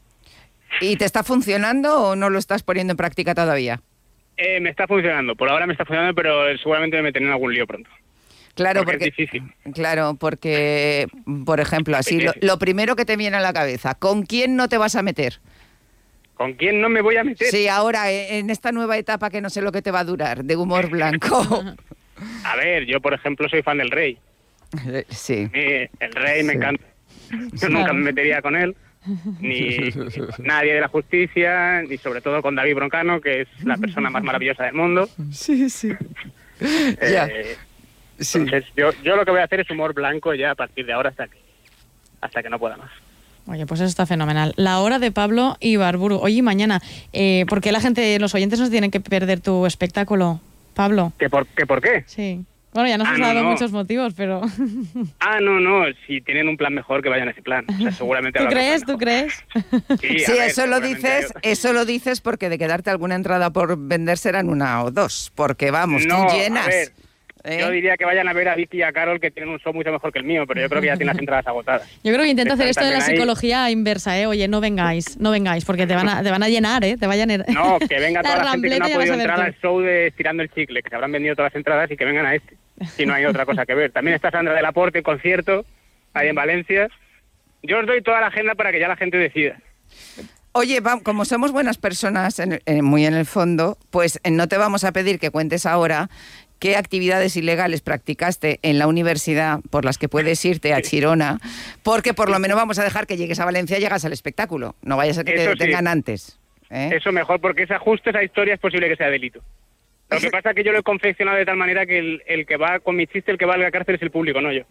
¿Y te está funcionando o no lo estás poniendo en práctica todavía? Eh, me está funcionando, por ahora me está funcionando, pero seguramente me meteré en algún lío pronto. Claro, Porque porque, es difícil. claro, porque, por ejemplo, así lo, lo primero que te viene a la cabeza, ¿con quién no te vas a meter? ¿Con quién no me voy a meter? Sí, ahora eh, en esta nueva etapa que no sé lo que te va a durar, de humor blanco. A ver, yo por ejemplo soy fan del Rey. Sí. A mí, el Rey me Sí. encanta. Yo nunca me metería con él, ni, ni con nadie de la justicia, ni sobre todo con David Broncano, que es la persona más maravillosa del mundo. Sí, sí. Eh, Ya. Entonces, yo, yo lo que voy a hacer es humor blanco ya a partir de ahora hasta que, hasta que no pueda más. Oye, pues eso está fenomenal. La hora de Pablo Ibarburu. Oye, y mañana, eh, ¿por qué la gente, los oyentes no se tienen que perder tu espectáculo, Pablo? ¿Que por, que por qué? Sí. Bueno, ya nos Ah, has no, dado no. muchos motivos, pero... Ah, no, no, si tienen un plan mejor que vayan a ese plan. O sea, seguramente ¿Tú habrá un crees? plan ¿Tú crees? mejor. Sí, Sí, a ver, eso lo seguramente dices, hay- eso lo dices porque de quedarte alguna entrada por vender serán una o dos, porque vamos, No, tú llenas. a ver, ¿eh? yo diría que vayan a ver a Vicky y a Carol, que tienen un show mucho mejor que el mío, pero yo creo que ya tienen las entradas agotadas. Yo creo que intenta hacer esto Están de la también ahí. psicología inversa, ¿eh? Oye, no vengáis, no vengáis, porque te van a, te van a llenar, ¿eh? Te vayan a... No, que venga toda la, gente que no rambleta ha ya vas podido a ver entrar tú. al show de Estirando el Chicle, que se habrán vendido todas las entradas y que vengan a este, si no hay otra cosa que ver. También está Sandra del Aporte, concierto, ahí en Valencia. Yo os doy toda la agenda para que ya la gente decida. Oye, va- como somos buenas personas, en- en- muy en el fondo, pues eh, no te vamos a pedir que cuentes ahora qué actividades ilegales practicaste en la universidad por las que puedes irte a Chirona, porque por lo menos vamos a dejar que llegues a Valencia y llegas al espectáculo. No vaya a ser que te Eso sí. detengan antes. ¿eh? Eso mejor, porque esa justo esa historia es posible que sea delito. Lo que pasa es que yo lo he confeccionado de tal manera que el, el que va con mi chiste, el que va a la cárcel es el público, no yo.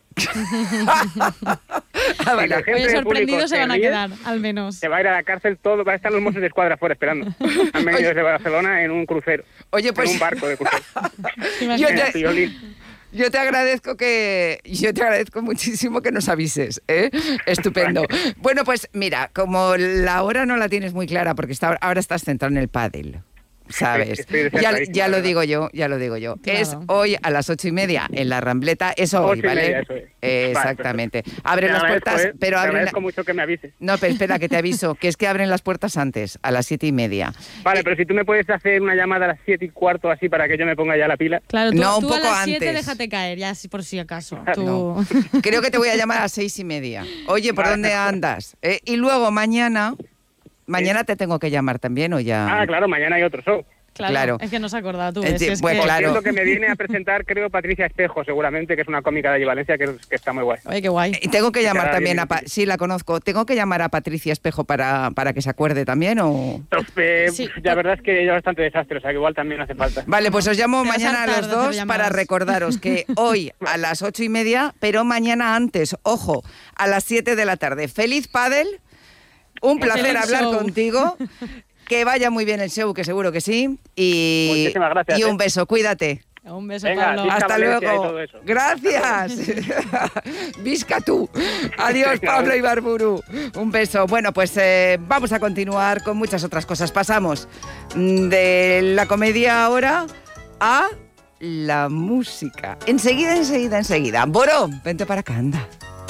Ah, vale. Y la gente Oye, del sorprendidos público se van a ríe, quedar, al menos. Se va a ir a la cárcel todo, va a estar los mozos de escuadra afuera esperando. Han venido desde Barcelona en un crucero. Oye, pues- En un barco de crucero. Yo En te- Piolín. Yo te agradezco que yo te agradezco muchísimo que nos avises, ¿eh? Estupendo. Bueno, pues mira, como la hora no la tienes muy clara porque está, ahora estás centrado en el pádel. ¿Sabes? Estoy Ya, descentralísimo, ya la lo verdad. digo yo, ya lo digo yo. Claro. Es hoy a las ocho y media en la Rambleta, es hoy, Ocho y ¿vale? media, eso es. Eh, Vale, exactamente. perfecto. Abren Te las agradezco, puertas, ¿eh? pero Te abren... agradezco mucho que me avises. No, pero espera, que te aviso, que es que abren las puertas antes, a las siete y media. Vale, pero si tú me puedes hacer una llamada a las siete y cuarto así para que yo me ponga ya la pila. Claro, tú, No, un tú a poco las siete antes. déjate caer, ya si- por si acaso. Ah, Tú... No. Creo que te voy a llamar a las seis y media. Oye, ¿por Vale. dónde andas? Eh, y luego mañana, mañana te tengo que llamar también o ya... Ah, claro, mañana hay otro show. Claro, Claro. es que no se ha acordado tú. Eh, ves, sí, es bueno, que- claro. Siento que me viene a presentar, creo, Patricia Espejo, seguramente, que es una cómica de allí Valencia, que, que está muy guay. Oye, qué guay. Y tengo que llamar Cada también diez a... Pa- minutos. sí, la conozco. ¿Tengo que llamar a Patricia Espejo para, para que se acuerde también o...? Eh, Sí. La verdad es que ella es bastante desastre, o sea que igual también hace falta. Vale, pues os llamo Te vas a mañana a hartar los de hacer dos llamadas. para recordaros que hoy a las ocho y media, pero mañana antes, ojo, a las siete de la tarde. ¡Feliz Padel! Un placer Feliz hablar show. contigo. Que vaya muy bien el show, que seguro que sí. Y, Muchísimas gracias, y un eh. beso, cuídate. Un beso, Venga, Pablo. Visca Hasta Valencia y luego. todo eso. Gracias. Visca tú. Adiós, Pablo Ibarburu. Un beso. Bueno, pues eh, vamos a continuar con muchas otras cosas. Pasamos mm, de la comedia ahora a la música. Enseguida, enseguida, enseguida. Boro, vente para acá, anda.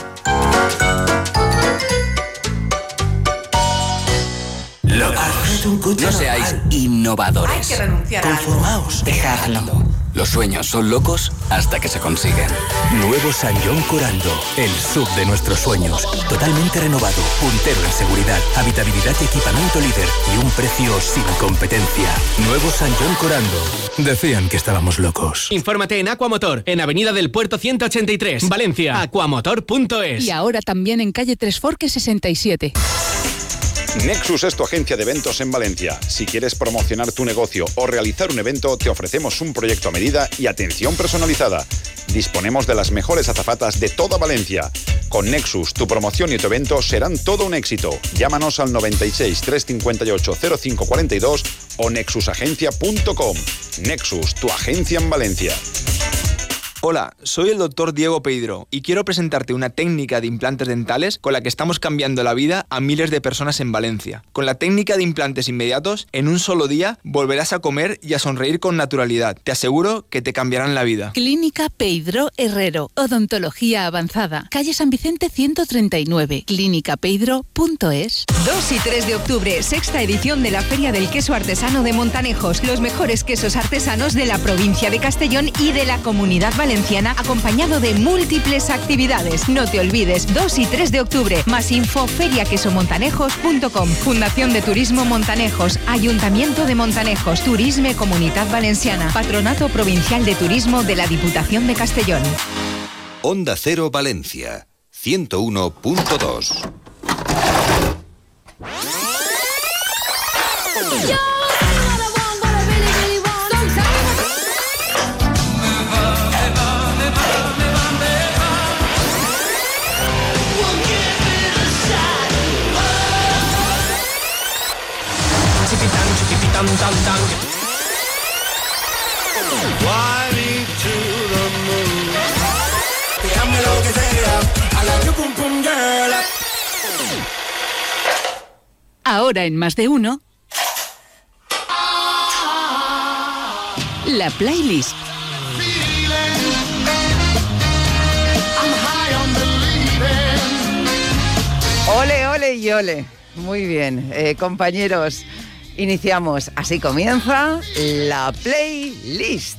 No seáis innovadores. Hay que renunciar a algo. Conformaos. Dejadlo. Los sueños son locos hasta que se consiguen. Nuevo San John Corando, el sub de nuestros sueños. Totalmente renovado, puntero en seguridad, habitabilidad y equipamiento líder y un precio sin competencia. Nuevo San John Corando. Decían que estábamos locos. Infórmate en Aquamotor, en Avenida del Puerto ciento ochenta y tres, Valencia. aquamotor punto es. Y ahora también en calle Tres Forques sesenta y siete. Nexus es tu agencia de eventos en Valencia. Si quieres promocionar tu negocio o realizar un evento, te ofrecemos un proyecto a medida y atención personalizada. Disponemos de las mejores azafatas de toda Valencia. Con Nexus, tu promoción y tu evento serán todo un éxito. Llámanos al noventa y seis, trescientos cincuenta y ocho, cero cinco cuarenta y dos o nexus agencia punto com. Nexus, tu agencia en Valencia. Hola, soy el doctor Diego Peidro y quiero presentarte una técnica de implantes dentales con la que estamos cambiando la vida a miles de personas en Valencia. Con la técnica de implantes inmediatos, en un solo día volverás a comer y a sonreír con naturalidad. Te aseguro que te cambiarán la vida. Clínica Peidro Herrero. Odontología avanzada. Calle San Vicente ciento treinta y nueve. clínica peidro punto es. dos y tres de octubre, sexta edición de la Feria del Queso Artesano de Montanejos. Los mejores quesos artesanos de la provincia de Castellón y de la Comunidad Valenciana. valenciana acompañado de múltiples actividades. No te olvides, dos y tres de octubre. Más info feria queso montanejos punto com. Fundación de Turismo Montanejos, Ayuntamiento de Montanejos, Turisme Comunitat Valenciana, Patronato Provincial de Turismo de la Diputación de Castellón. Onda Cero Valencia, ciento uno punto dos. Ahora en Más de Uno, la playlist. Ole, ole y ole. Muy bien, eh, compañeros, iniciamos. Así comienza la playlist.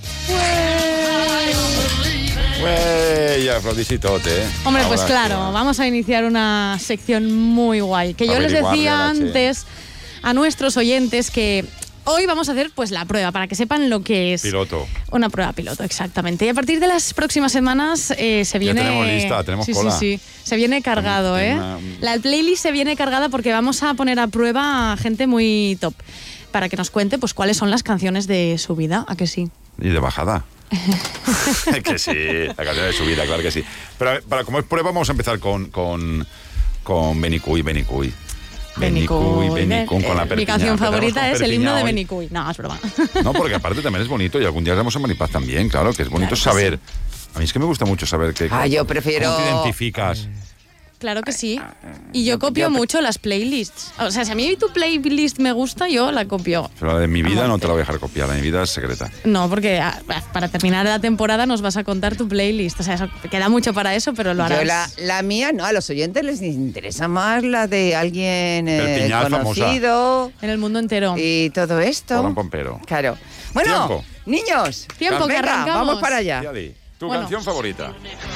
Güey, afrodisitote, ¿eh? Hombre, pues Ahora claro, sí. vamos a iniciar una sección muy guay. Que yo les Averiguarle decía a la Che. antes a nuestros oyentes que hoy vamos a hacer pues la prueba para que sepan lo que es Piloto. una prueba piloto, exactamente. Y a partir de las próximas semanas eh, se viene... tenemos lista, tenemos sí, cola. Sí, sí, se viene cargado, ¿eh? Una- La playlist se viene cargada porque vamos a poner a prueba a gente muy top para que nos cuente pues cuáles son las canciones de su vida, ¿a que sí? Y de bajada. Que sí, la canción de subida, claro que sí. Pero para como es prueba, vamos a empezar con, con, con Benicuy, Benicuy. Benicuy, Benicuy, con la Mi perpiñá. canción Empezamos favorita con es el himno Perpiñá de hoy. Benicuy. No, es broma. No, porque aparte también es bonito y algún día haremos en Manipaz también, claro, que es bonito Claro que saber. A mí es que me gusta mucho saber que... Ah, yo prefiero- ¿Cómo te identificas? Claro que sí. Y yo copio mucho las playlists. O sea, si a mí tu playlist me gusta, yo la copio. Pero la de mi vida no te la voy a dejar copiar, la de mi vida es secreta. No, porque ah, para terminar la temporada nos vas a contar tu playlist. O sea, eso, queda mucho para eso, pero lo harás. Yo la, la mía, no, a los oyentes les interesa más la de alguien eh, Perpiñán, conocido. En el mundo entero. Y todo esto. Juan Pompero. Claro. Bueno, Tiempo. niños. Tiempo, que venga, arrancamos. vamos para allá. Yadi, tu Bueno. canción favorita.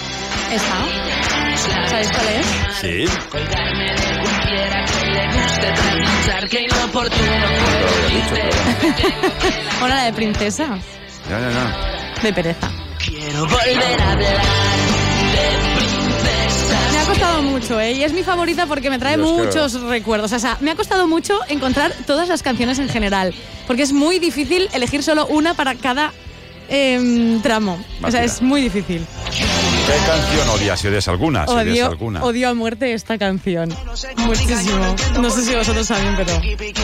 ¿Esta? ¿Sabéis cuál es? Sí. Bueno, la de Princesa, Ya, ya, ya. de Pereza. Quiero volver a hablar de princesas. Me ha costado mucho, ¿eh? Y es mi favorita porque me trae Yo es que- muchos recuerdos. O sea, me ha costado mucho encontrar todas las canciones en general. Porque es muy difícil elegir solo una para cada em, tramo. O sea, Vacila. es muy difícil. ¿Qué canción odias? Si odias alguna, si odias Odio, alguna. odio a muerte esta canción. Muchísimo. No sé si vosotros también, pero...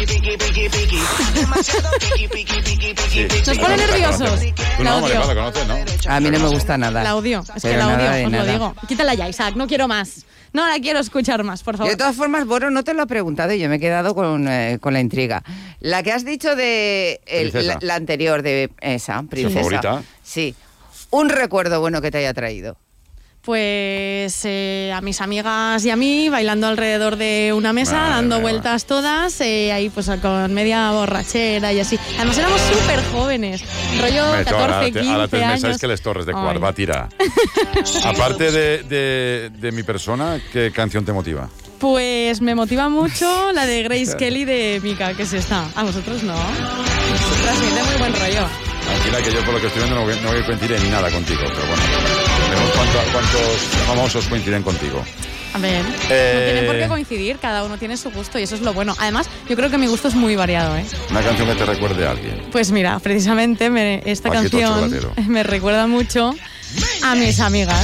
Sí. Nos pone nerviosos. Tú La no, odio. Maripaz, la conoces, ¿no? A mí no me gusta nada. La odio. Es que Pero la nada odio, de os lo nada. digo. Quítala ya, Isaac. No quiero más. No la quiero escuchar más, por favor. De todas formas, Boro, no te lo he preguntado y yo me he quedado con, eh, con la intriga. La que has dicho de el- Princesa. la, la anterior, de esa, princesa. favorita? Sí. Un recuerdo bueno que te haya traído. Pues eh, a mis amigas y a mí, bailando alrededor de una mesa, Vale, dando vale, vueltas todas, eh, ahí pues con media borrachera y así. Además éramos súper jóvenes, rollo Me toca, ahora catorce, te- ahora te quince pensáis años. que les Torres de Ay. Cuart, va, tira. Aparte de, de, de mi persona, ¿qué canción te motiva? Pues me motiva mucho la de Grace Kelly de Mika, que es esta. A vosotros no. Transmite muy buen rollo. Tranquila, que yo por lo que estoy viendo no voy, no voy a coincidir en nada contigo, pero bueno. Veremos cuánto- cuántos famosos coinciden contigo. A ver, no Eh, tienen por qué coincidir, cada uno tiene su gusto y eso es lo bueno. Además, yo creo que mi gusto es muy variado, ¿eh? Una canción que te recuerde a alguien. Pues mira, precisamente me- esta Paquito el canción chocolatero. me recuerda mucho a mis amigas.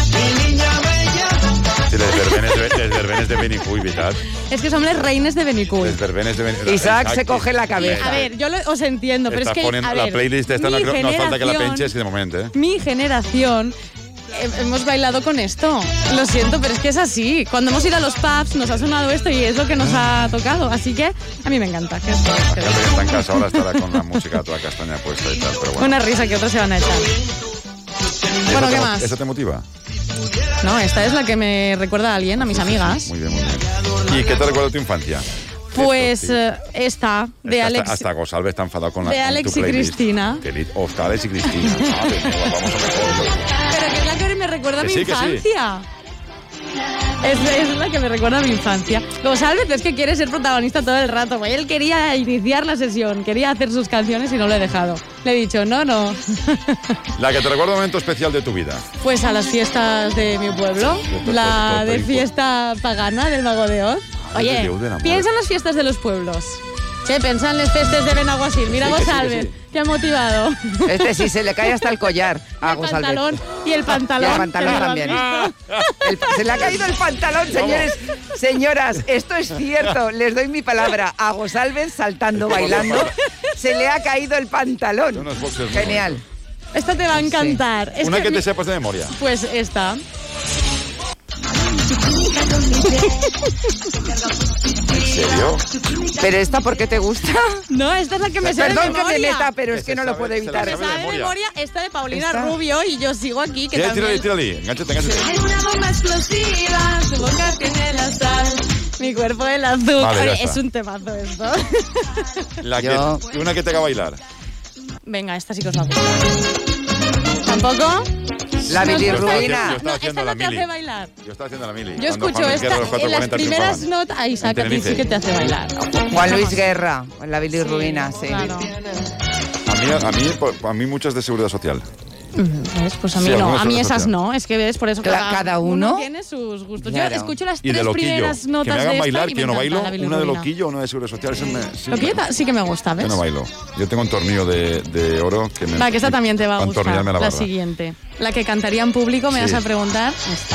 Sí, les verbenes de, les verbenes de Benicuy, Vitat. Es que son las reines de Benicuy. Les verbenes de Benicuy. Isaac se coge la cabeza. A ver, yo lo- os entiendo, pero Estás es que poniendo a la ver, playlist esta, no, mi creo- no hace falta que la generación- penches de momento, ¿eh? Mi generación eh, hemos bailado con esto. Lo siento, pero es que es así. Cuando hemos ido a los pubs nos ha sonado esto y es lo que nos ha tocado. Así que a mí me encanta. Que es- que- La gente que está en casa ahora estará con la música toda castaña puesta y tal, pero bueno. Una risa que otros se van a echar. ¿Y Bueno, esa ¿qué te- más? ¿Esa te motiva? No, esta es la que me recuerda a alguien, a mis amigas. Muy bien, muy bien. ¿Y qué te recuerda tu infancia? Pues eh, esta, de Es que Alex. Hasta, hasta Gosalve está enfadado con la De con Alex tu y playlist. Cristina. Que li- O está Alex y Cristina. Madre mía, vamos a mejor. Pero que es la que me recuerda a Que mi sí, que sí. infancia. Es, es la que me recuerda a mi infancia. González es que quiere ser protagonista todo el rato. Güey. Él quería iniciar la sesión, quería hacer sus canciones y no lo he dejado. Le he dicho, no, no. La que te recuerda un momento especial de tu vida. Pues a las fiestas de mi pueblo, la de fiesta pagana del Mago de Oz. Oye, Déu de l'amor. piensa en las fiestas de los pueblos. Che, pensa en las fiestas de Benaguasil. Mira Sí, que sí, que González, sí. que ha motivado. Este sí se le cae hasta el collar a El González. pantalón y el pantalón. Y el pantalón que me lo han también. visto. El- se le ha caído el pantalón, señores. Señoras, esto es cierto. Les doy mi palabra. A González saltando, bailando, se le ha caído el pantalón. Unos boxers muy Genial. Esta te va a encantar. Es Una que, mi- te sepas de memoria. Pues esta. ¿En serio? ¿Pero esta por qué te gusta? No, esta es la que me sé de Perdón que me memoria. meta, pero es Esa que no sabe- lo puedo se la evitar. Me sabe de sabe de memoria. memoria esta de Paulina ¿Esta? Rubio y yo sigo aquí. Que Tírale, también... tírale, tírale. Enganchate, enganchate. Hay una bomba explosiva, su boca tiene la sal, mi cuerpo el azul. Vale, ya Oye, está. es un temazo esto. La que, Yo- Una que te haga bailar. Venga, esta sí que os va a gustar. ¿Tampoco? La ¿No os gusta? bilirruina. Yo estaba No, haciendo esta la no te mili. hace bailar. Yo estaba haciendo la mili. Yo Cuando escucho Juan Luis Guerra, los esta cuatro en las cuarenta primeras triunfaban. notas. Ay, Isaac, En a ti sí Tenerife. que te hace bailar. Juan Luis Guerra, la bilirruina, sí. Claro. A mí, a, mí, por- a mí muchas de seguridad social. ¿Ves? Pues a mí Sí, no, algunas a mí son esas social. no, es que ves, por eso Cla- cada uno tiene sus gustos. Claro. Yo escucho las Y de tres loquillo. primeras Que notas me hagan de esta bailar, y que me yo no encanta bailo. la Una de bilirrubina. loquillo, una de seguridad social. Eso me, sí, Loquillo ta- sí que me gusta, ¿ves? Yo no bailo. Yo tengo un tornillo de, de oro que me. Va, que esta también te va a gustar. pantorrillarme La, la barra. siguiente. La que cantaría en público, me Sí. vas a preguntar. Esta.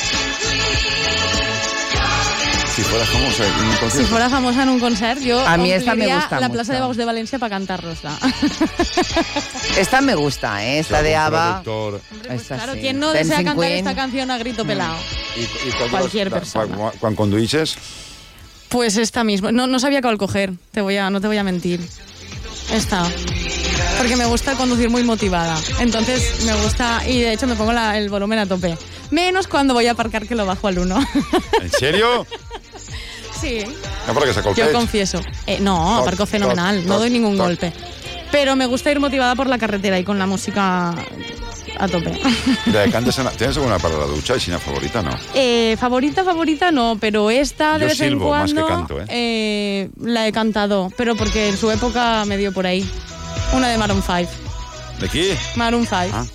Si fuera famosa en un Si concierto. fuera famosa en un concert, yo A mí esta me ompliría gusta la mucho. Plaza de Baus de Valencia para cantárnosla. Esta me gusta, ¿eh? Esta Si de algún ABBA. productor- Esta Claro, sí. ¿quién no Dancing desea cantar Queen. esta canción a grito pelado? Y, y cuando Cualquier la- persona. Cuando, cuando conduices, Pues esta misma. No, no sabía cuál coger, te voy a, no te voy a mentir. Esta. Porque me gusta conducir muy motivada. Entonces me gusta, y de hecho me pongo la- el volumen a tope. Menos cuando voy a aparcar, que lo bajo al uno. ¿en serio? Sí. No, para que sacó el Yo pech. confieso. Eh, no, aparco Toc, fenomenal, toc, no doy toc, ningún toc. golpe. Pero me gusta ir motivada por la carretera y con la música a tope. De cantes en la- ¿Tienes alguna para la ducha? ¿Y una favorita? No. Eh, favorita, favorita no, pero esta de Yo vez en silbo más que cuando canto, ¿eh? eh, la he cantado, pero porque en su época me dio por ahí. Una de Maroon cinco. ¿De aquí? Maroon cinco. Ah.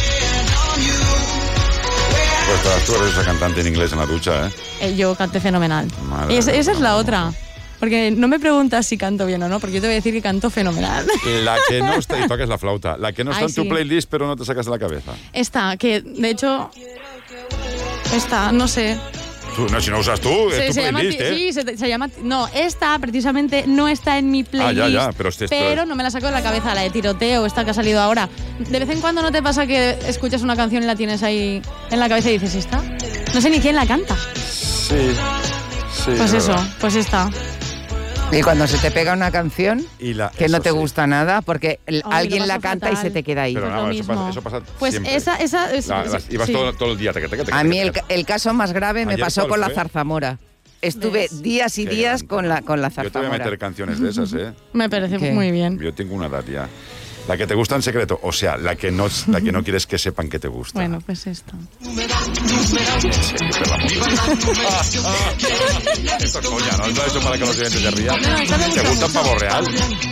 Pues todas tú eres esa cantante en inglés en la ducha, ¿eh? Eh, yo canté fenomenal. Madre Y esa, mía, esa es la otra. Porque no me preguntas si canto bien o no, porque yo te voy a decir que canto fenomenal. La que no está, y toques la flauta, la que no está Ay, en tu sí. playlist pero no te sacas de la cabeza. Esta, que de hecho. Esta, no sé. Tú, no, si no usas tú, es Se, tu se llama, playlist, ¿eh? sí, se, se llama. No, esta precisamente no está en mi playlist. Ah, ya, ya, pero este- esto pero es- no me la saco de la cabeza, la de tiroteo, esta que ha salido ahora. De vez en cuando no te pasa que escuchas una canción y la tienes ahí en la cabeza y dices, ¿esta? No sé ni quién la canta. Sí, sí. Pues es eso, verdad. pues esta. Y cuando se te pega una canción Y la- que no eso te sí. gusta nada, porque el- Ay, alguien lo la paso canta y fatal. se te queda ahí. Pero Pues no, lo eso mismo. pasa, eso pasa Pues siempre. esa, esa es. La- las- ibas sí. todo, todo el día. teque, teque, teque, A mí el, teque. ca- el caso más grave me ¿Ayer pasó cuál con la fue? zarzamora. Estuve ¿Ves? días y Qué días grande. con la, con la Yo te voy a zarzamora. meter canciones de esas, ¿eh? Me parece ¿Qué? muy bien. Yo tengo una edad ya. La que te gusta en secreto, o sea, la que no, la que no quieres que sepan que te gusta. Bueno, pues esta. En serio, Perla Montero. Esto es coña, ¿no? Esto es hecho para que los oyentes se rían. No, esta me ¿Te gusta gusta mucho. Pavo Real?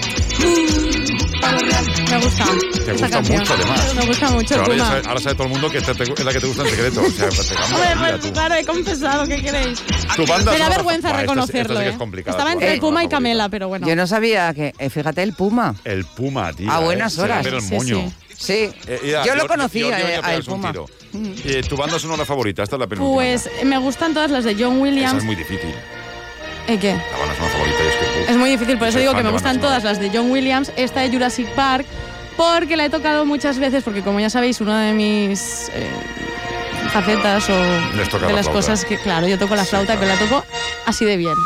Me gusta. Te esta gusta canción. mucho, además. Me gusta mucho. Pero ahora, ya Puma. sabe, ahora sabe todo el mundo que esta te- es la que te gusta en secreto. O sea, te cambia Hombre, la vida, pues tú. claro, he confesado, ¿qué queréis? Tu banda Me da sonora- vergüenza Buah, esta- reconocerlo, esta sí que es ¿eh? complicada, Estaba tu entre banda el Puma y favorita. Camela, pero bueno. Yo no sabía que, eh, fíjate, el Puma. El Puma, tío. A buenas ¿eh? Se le horas. ve el Sí, moño. sí. Sí, Eh, mira, yo lo Jordi- conocía Jordi, eh, venga, a el pegarse un Puma. tiro. Eh, ¿Tu banda sonora favorita? Esta es la penúltima. Pues me gustan todas las de John Esa Williams. es muy difícil. ¿Eh, qué? La banda sonora favorita es que... uf, Es muy difícil, por eso soy digo fan que me de gustan bandas todas las de John Williams. Esta de Jurassic Park, porque la he tocado muchas veces, porque como ya sabéis, una de mis eh, facetas o Les toca de la las flauta. cosas que, claro, yo toco la flauta, que la toco así de bien.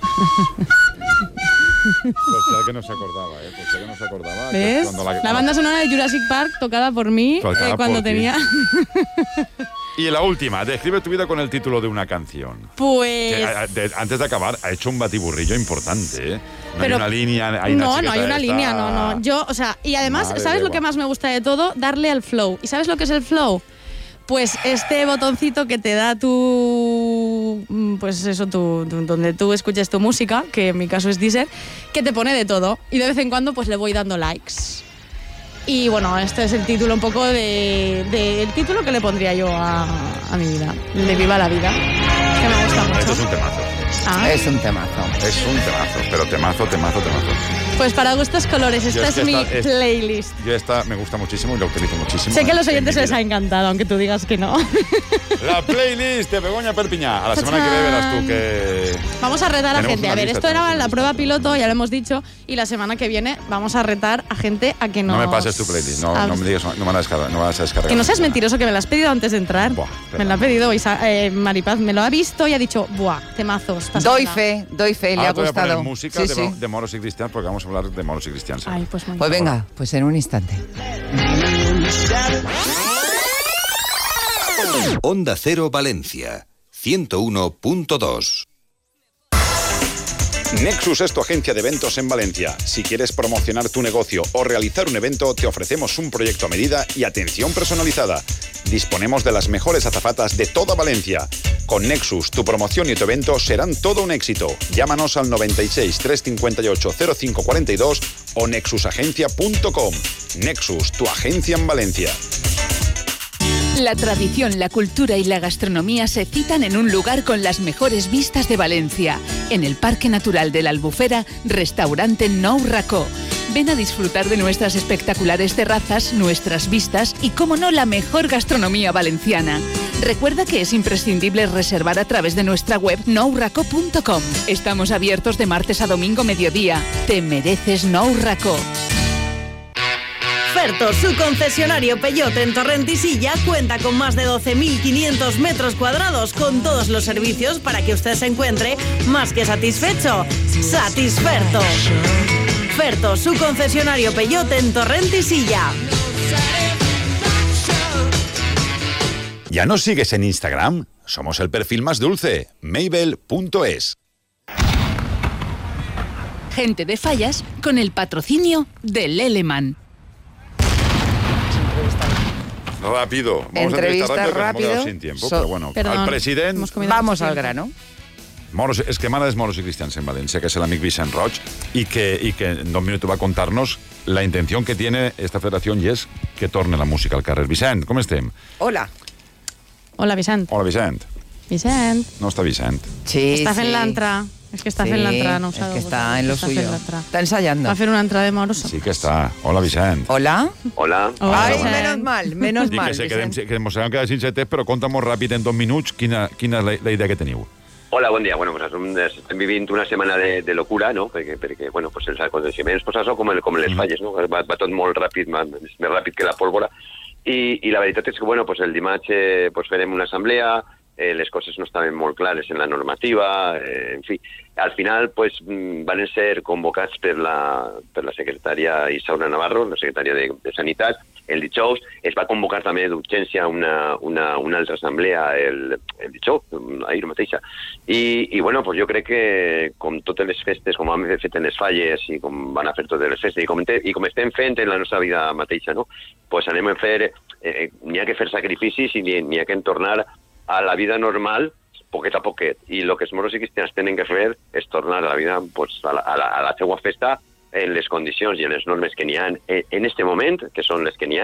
Pues ya que no se acordaba, ¿eh? Pues ya que no se acordaba. que ¿Ves? cuando La banda sonora de Jurassic Park tocada por mí Tocada eh, cuando por ti. tenía Y la última, describe tu vida con el título de una canción. Pues... Que, a, de, antes de acabar, ha hecho un batiburrillo importante, ¿eh? No Pero, hay una línea... Hay una no, no hay una esta... línea, no, no. Yo, o sea, y además, Madre ¿sabes de lo que agua. más me gusta de todo? Darle al flow. ¿Y sabes lo que es el flow? Pues este botoncito que te da tu, pues eso, tu, tu- donde tú escuches tu música, que en mi caso es Deezer, que te pone de todo. Y de vez en cuando pues le voy dando likes. Y bueno, este es el título un poco de, de- el título que le pondría yo a, a mi vida, el de Viva la Vida, que me gusta mucho. Esto es un temazo. Ah. Es un temazo. Es un temazo, pero temazo, temazo, temazo. Pues para gustos colores, esta Yo es, que mi esta- es- playlist. Yo esta me gusta muchísimo y la utilizo muchísimo. Sé que a los en oyentes mi les vida. ha encantado, aunque tú digas que no. La playlist de Begoña Perpiñá. A la semana que viene verás tú que... Vamos a retar a Tenemos gente. una A ver, lista, esto tenemos era una la prueba piloto, ya lo hemos dicho, y la semana que viene vamos a retar a gente a que nos... No me pases tu playlist, no, a- no me digas, no, me la descarga, no me vas a descargar. Que no seas mentiroso, que me la has pedido antes de entrar. me la ha pedido Isa- eh, Maripaz, me lo ha visto y ha dicho, buah, temazos. esta Doy semana". fe, doy fe, le Ahora ha te voy a poner gustado. música Sí, de, sí. de moros y cristianos porque vamos a hablar de moros y cristianos. Ay, pues muy Pues venga, pues en un instante. Onda Cero Valencia, ciento uno punto dos. Nexus es tu agencia de eventos en Valencia. Si quieres promocionar tu negocio o realizar un evento, te ofrecemos un proyecto a medida y atención personalizada. Disponemos de las mejores azafatas de toda Valencia. Con Nexus, tu promoción y tu evento serán todo un éxito. Llámanos al noventa y seis, trescientos cincuenta y ocho, cero cinco cuarenta y dos o nexus agencia punto com. Nexus, tu agencia en Valencia. La tradición, la cultura y la gastronomía se citan en un lugar con las mejores vistas de Valencia. En el Parque Natural de la Albufera, restaurante Nou Racó. Ven a disfrutar de nuestras espectaculares terrazas, nuestras vistas y, como no, la mejor gastronomía valenciana. Recuerda que es imprescindible reservar a través de nuestra web nou racó punto com. Estamos abiertos de martes a domingo mediodía. Te mereces Nou Racó. Ferto, su concesionario Peugeot en Torrent y Silla, cuenta con más de doce mil quinientos metros cuadrados con todos los servicios para que usted se encuentre más que satisfecho. ¡Satisferto! Ferto, su concesionario Peugeot en Torrent y Silla. ¿Ya nos sigues en Instagram? Somos el perfil más dulce, mabel punto es. Gente de Fallas con el patrocinio de Leleman. Rápido. Vamos Entrevista a entrevistar rápido, que nos hemos rápido. quedado sin tiempo, So- pero bueno. Perdón, al presidente... hemos comido Vamos mucho al tiempo. grano. Moros, és que m'agrada Moros i Cristians en Valencia, que es el amic Vicent Roig, y que, y que en dos minutos va a contarnos la intención que tiene esta federación y es que torne la música al carrer. Vicent, com estem? Hola. Hola, Vicent. Hola, Vicent. Vicent. No està Vicent. Sí, Està fent sí. l'entrada. És que està Sí, fent l'entrada, no ho es sabeu. que está en lo Està fent suyo. l'entrada. Está ensayando. Va a fer una entrada de moros. Sí que està. Hola, Vicent. Hola. Hola. Ay, Hola. menos mal, menos Dic mal. que sé que, Vicent. hem, que ens hem quedat sense temps, però conta'm ràpid en dos minuts quina, quina és la, la idea que teniu. Hola, buen día. Bueno, pues estem, estem vivint una setmana de, de locura, no? Perquè, perquè bueno, pues els aconteciments pues, això com, el, com les falles, no? Va, va tot molt ràpid, va, és més ràpid que la pólvora. I, i la veritat és que, bueno, pues el dimarts eh, pues farem una assemblea, eh, les coses no estaven molt clares en la normativa, eh, en fi. Al final, pues, mm, van ser convocats per la, per la secretària Isaura Navarro, la secretària de, de Sanitat, el dijous. Es va convocar també d'urgència una, una, una altra assemblea el, el dijous, ahir mateixa. I, i bueno, pues jo crec que com totes les festes, com hem fet en les falles i com van a fer totes les festes i com, i com estem fent en la nostra vida mateixa, no? Pues anem a fer, eh, n'hi ha que fer sacrificis i n'hi ha que tornar a la vida normal poquet a poquet. I el que els moros i cristians tenen que fer és tornar a la vida, pues, a, la, a, la, a la seva festa en les condicions i en les normes que n'hi ha en este moment, que són les que n'hi ha.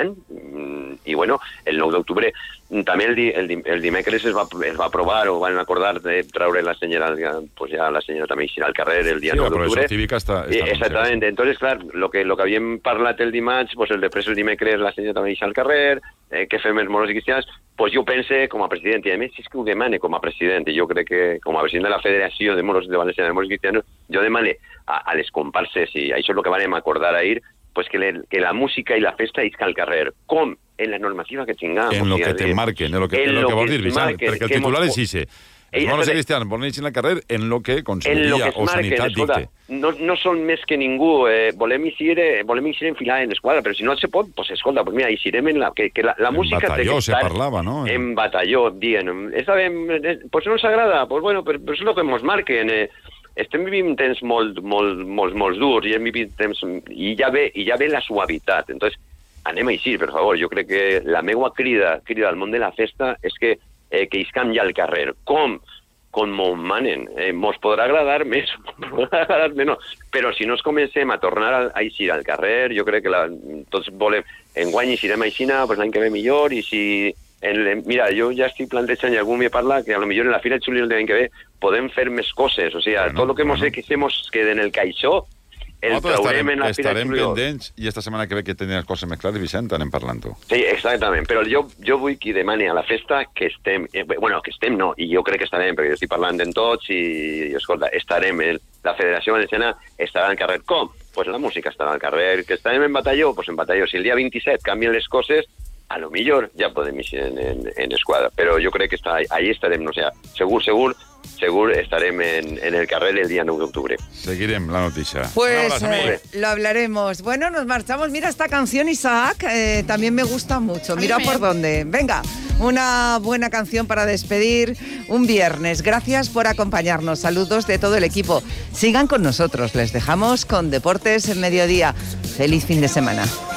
I bueno, el nou d'octubre també el, di, el, di, el dimecres es va, es va aprovar o van acordar de traure la senyora, pues ja la senyora també eixirà al carrer el dia Sí, nou la d'octubre. professora cívica està... Eh, està Exactament. Entonces, clar, lo que, lo que havíem parlat el dimarts, pues el després el dimecres la senyora també eixirà al carrer, eh, què fem els moros i cristians, pues jo pense com a president, i a més és que ho demane com a president, i jo crec que com a president de la Federació de Moros de València de Moros i Cristianos, jo demane a, a les comparses, i això és el que vam acordar ahir, pues que, le, que la música i la festa isca al carrer. Com? En la normativa que tengamos. En lo o sigui, que te eh, marquen, en lo que, en en lo lo que vols que dir, Vicent, marquen, perquè el que titular hemos- és ixe. Els monos de Cristian volen eixir al carrer en lo que Conselleria o Sanitat dicte. No, no són més que ningú. Eh, volem eixir eh, volem eixir enfilar en esquadra, però si no se pot, pues escolta, pues mira, eixirem en la... Que, que la, la en música batalló se parlava, no? En batalló, dient. Esta vez, eh, pues no ens agrada, pues bueno, però, però és el que ens marquen. Eh, estem vivint temps molt, molt, molt, molt durs i hem vivit temps... I ja ve, i ja ve la suavitat. Entonces, anem a eixir, per favor. Jo crec que la meua crida, crida al món de la festa és que eh, que iscam ja al carrer. Com? Com m'ho manen. Eh, mos podrà agradar més, mos podrà agradar menys, però si no es comencem a tornar a, a eixir al carrer, jo crec que la, tots volem, enguany eixirem a eixina, pues l'any que ve millor, i si... En, mira, jo ja estic plantejant i algú m'hi parla que a lo millor en la Fira de Juliol de l'any que ve podem fer més coses, o sigui, bueno, tot el que bueno. mos que mos quede en el caixó el Nosaltres traurem estarem, en la Fira de estarem Juliol. pendents i esta setmana que ve que tenen les coses més clares, Vicent, anem parlant-ho. Sí, exactament, però jo, jo vull que demani a la festa que estem, eh, bueno, que estem no, i jo crec que estarem, perquè jo estic parlant en tots i, i escolta, estarem, el, la Federació Valenciana estarà al carrer. Com? Pues la música estarà al carrer. Que estarem en batalló? Pues en batalló. Si el dia vint-i-set canvien les coses, a lo millor ja podem ir en, en, en esquadra, però jo crec que està, ahí estarem, no sé, segur, segur, segur estarem en, en el carrer el día nueve de octubre. Seguirem la noticia. Pues eh, lo hablaremos. Bueno, nos marchamos. Mira esta canción, Isaac, eh, también me gusta mucho. Mira por dónde. Venga, una buena canción para despedir un viernes. Gracias por acompañarnos. Saludos de todo el equipo. Sigan con nosotros. Les dejamos con Deportes en Mediodía. Feliz fin de semana.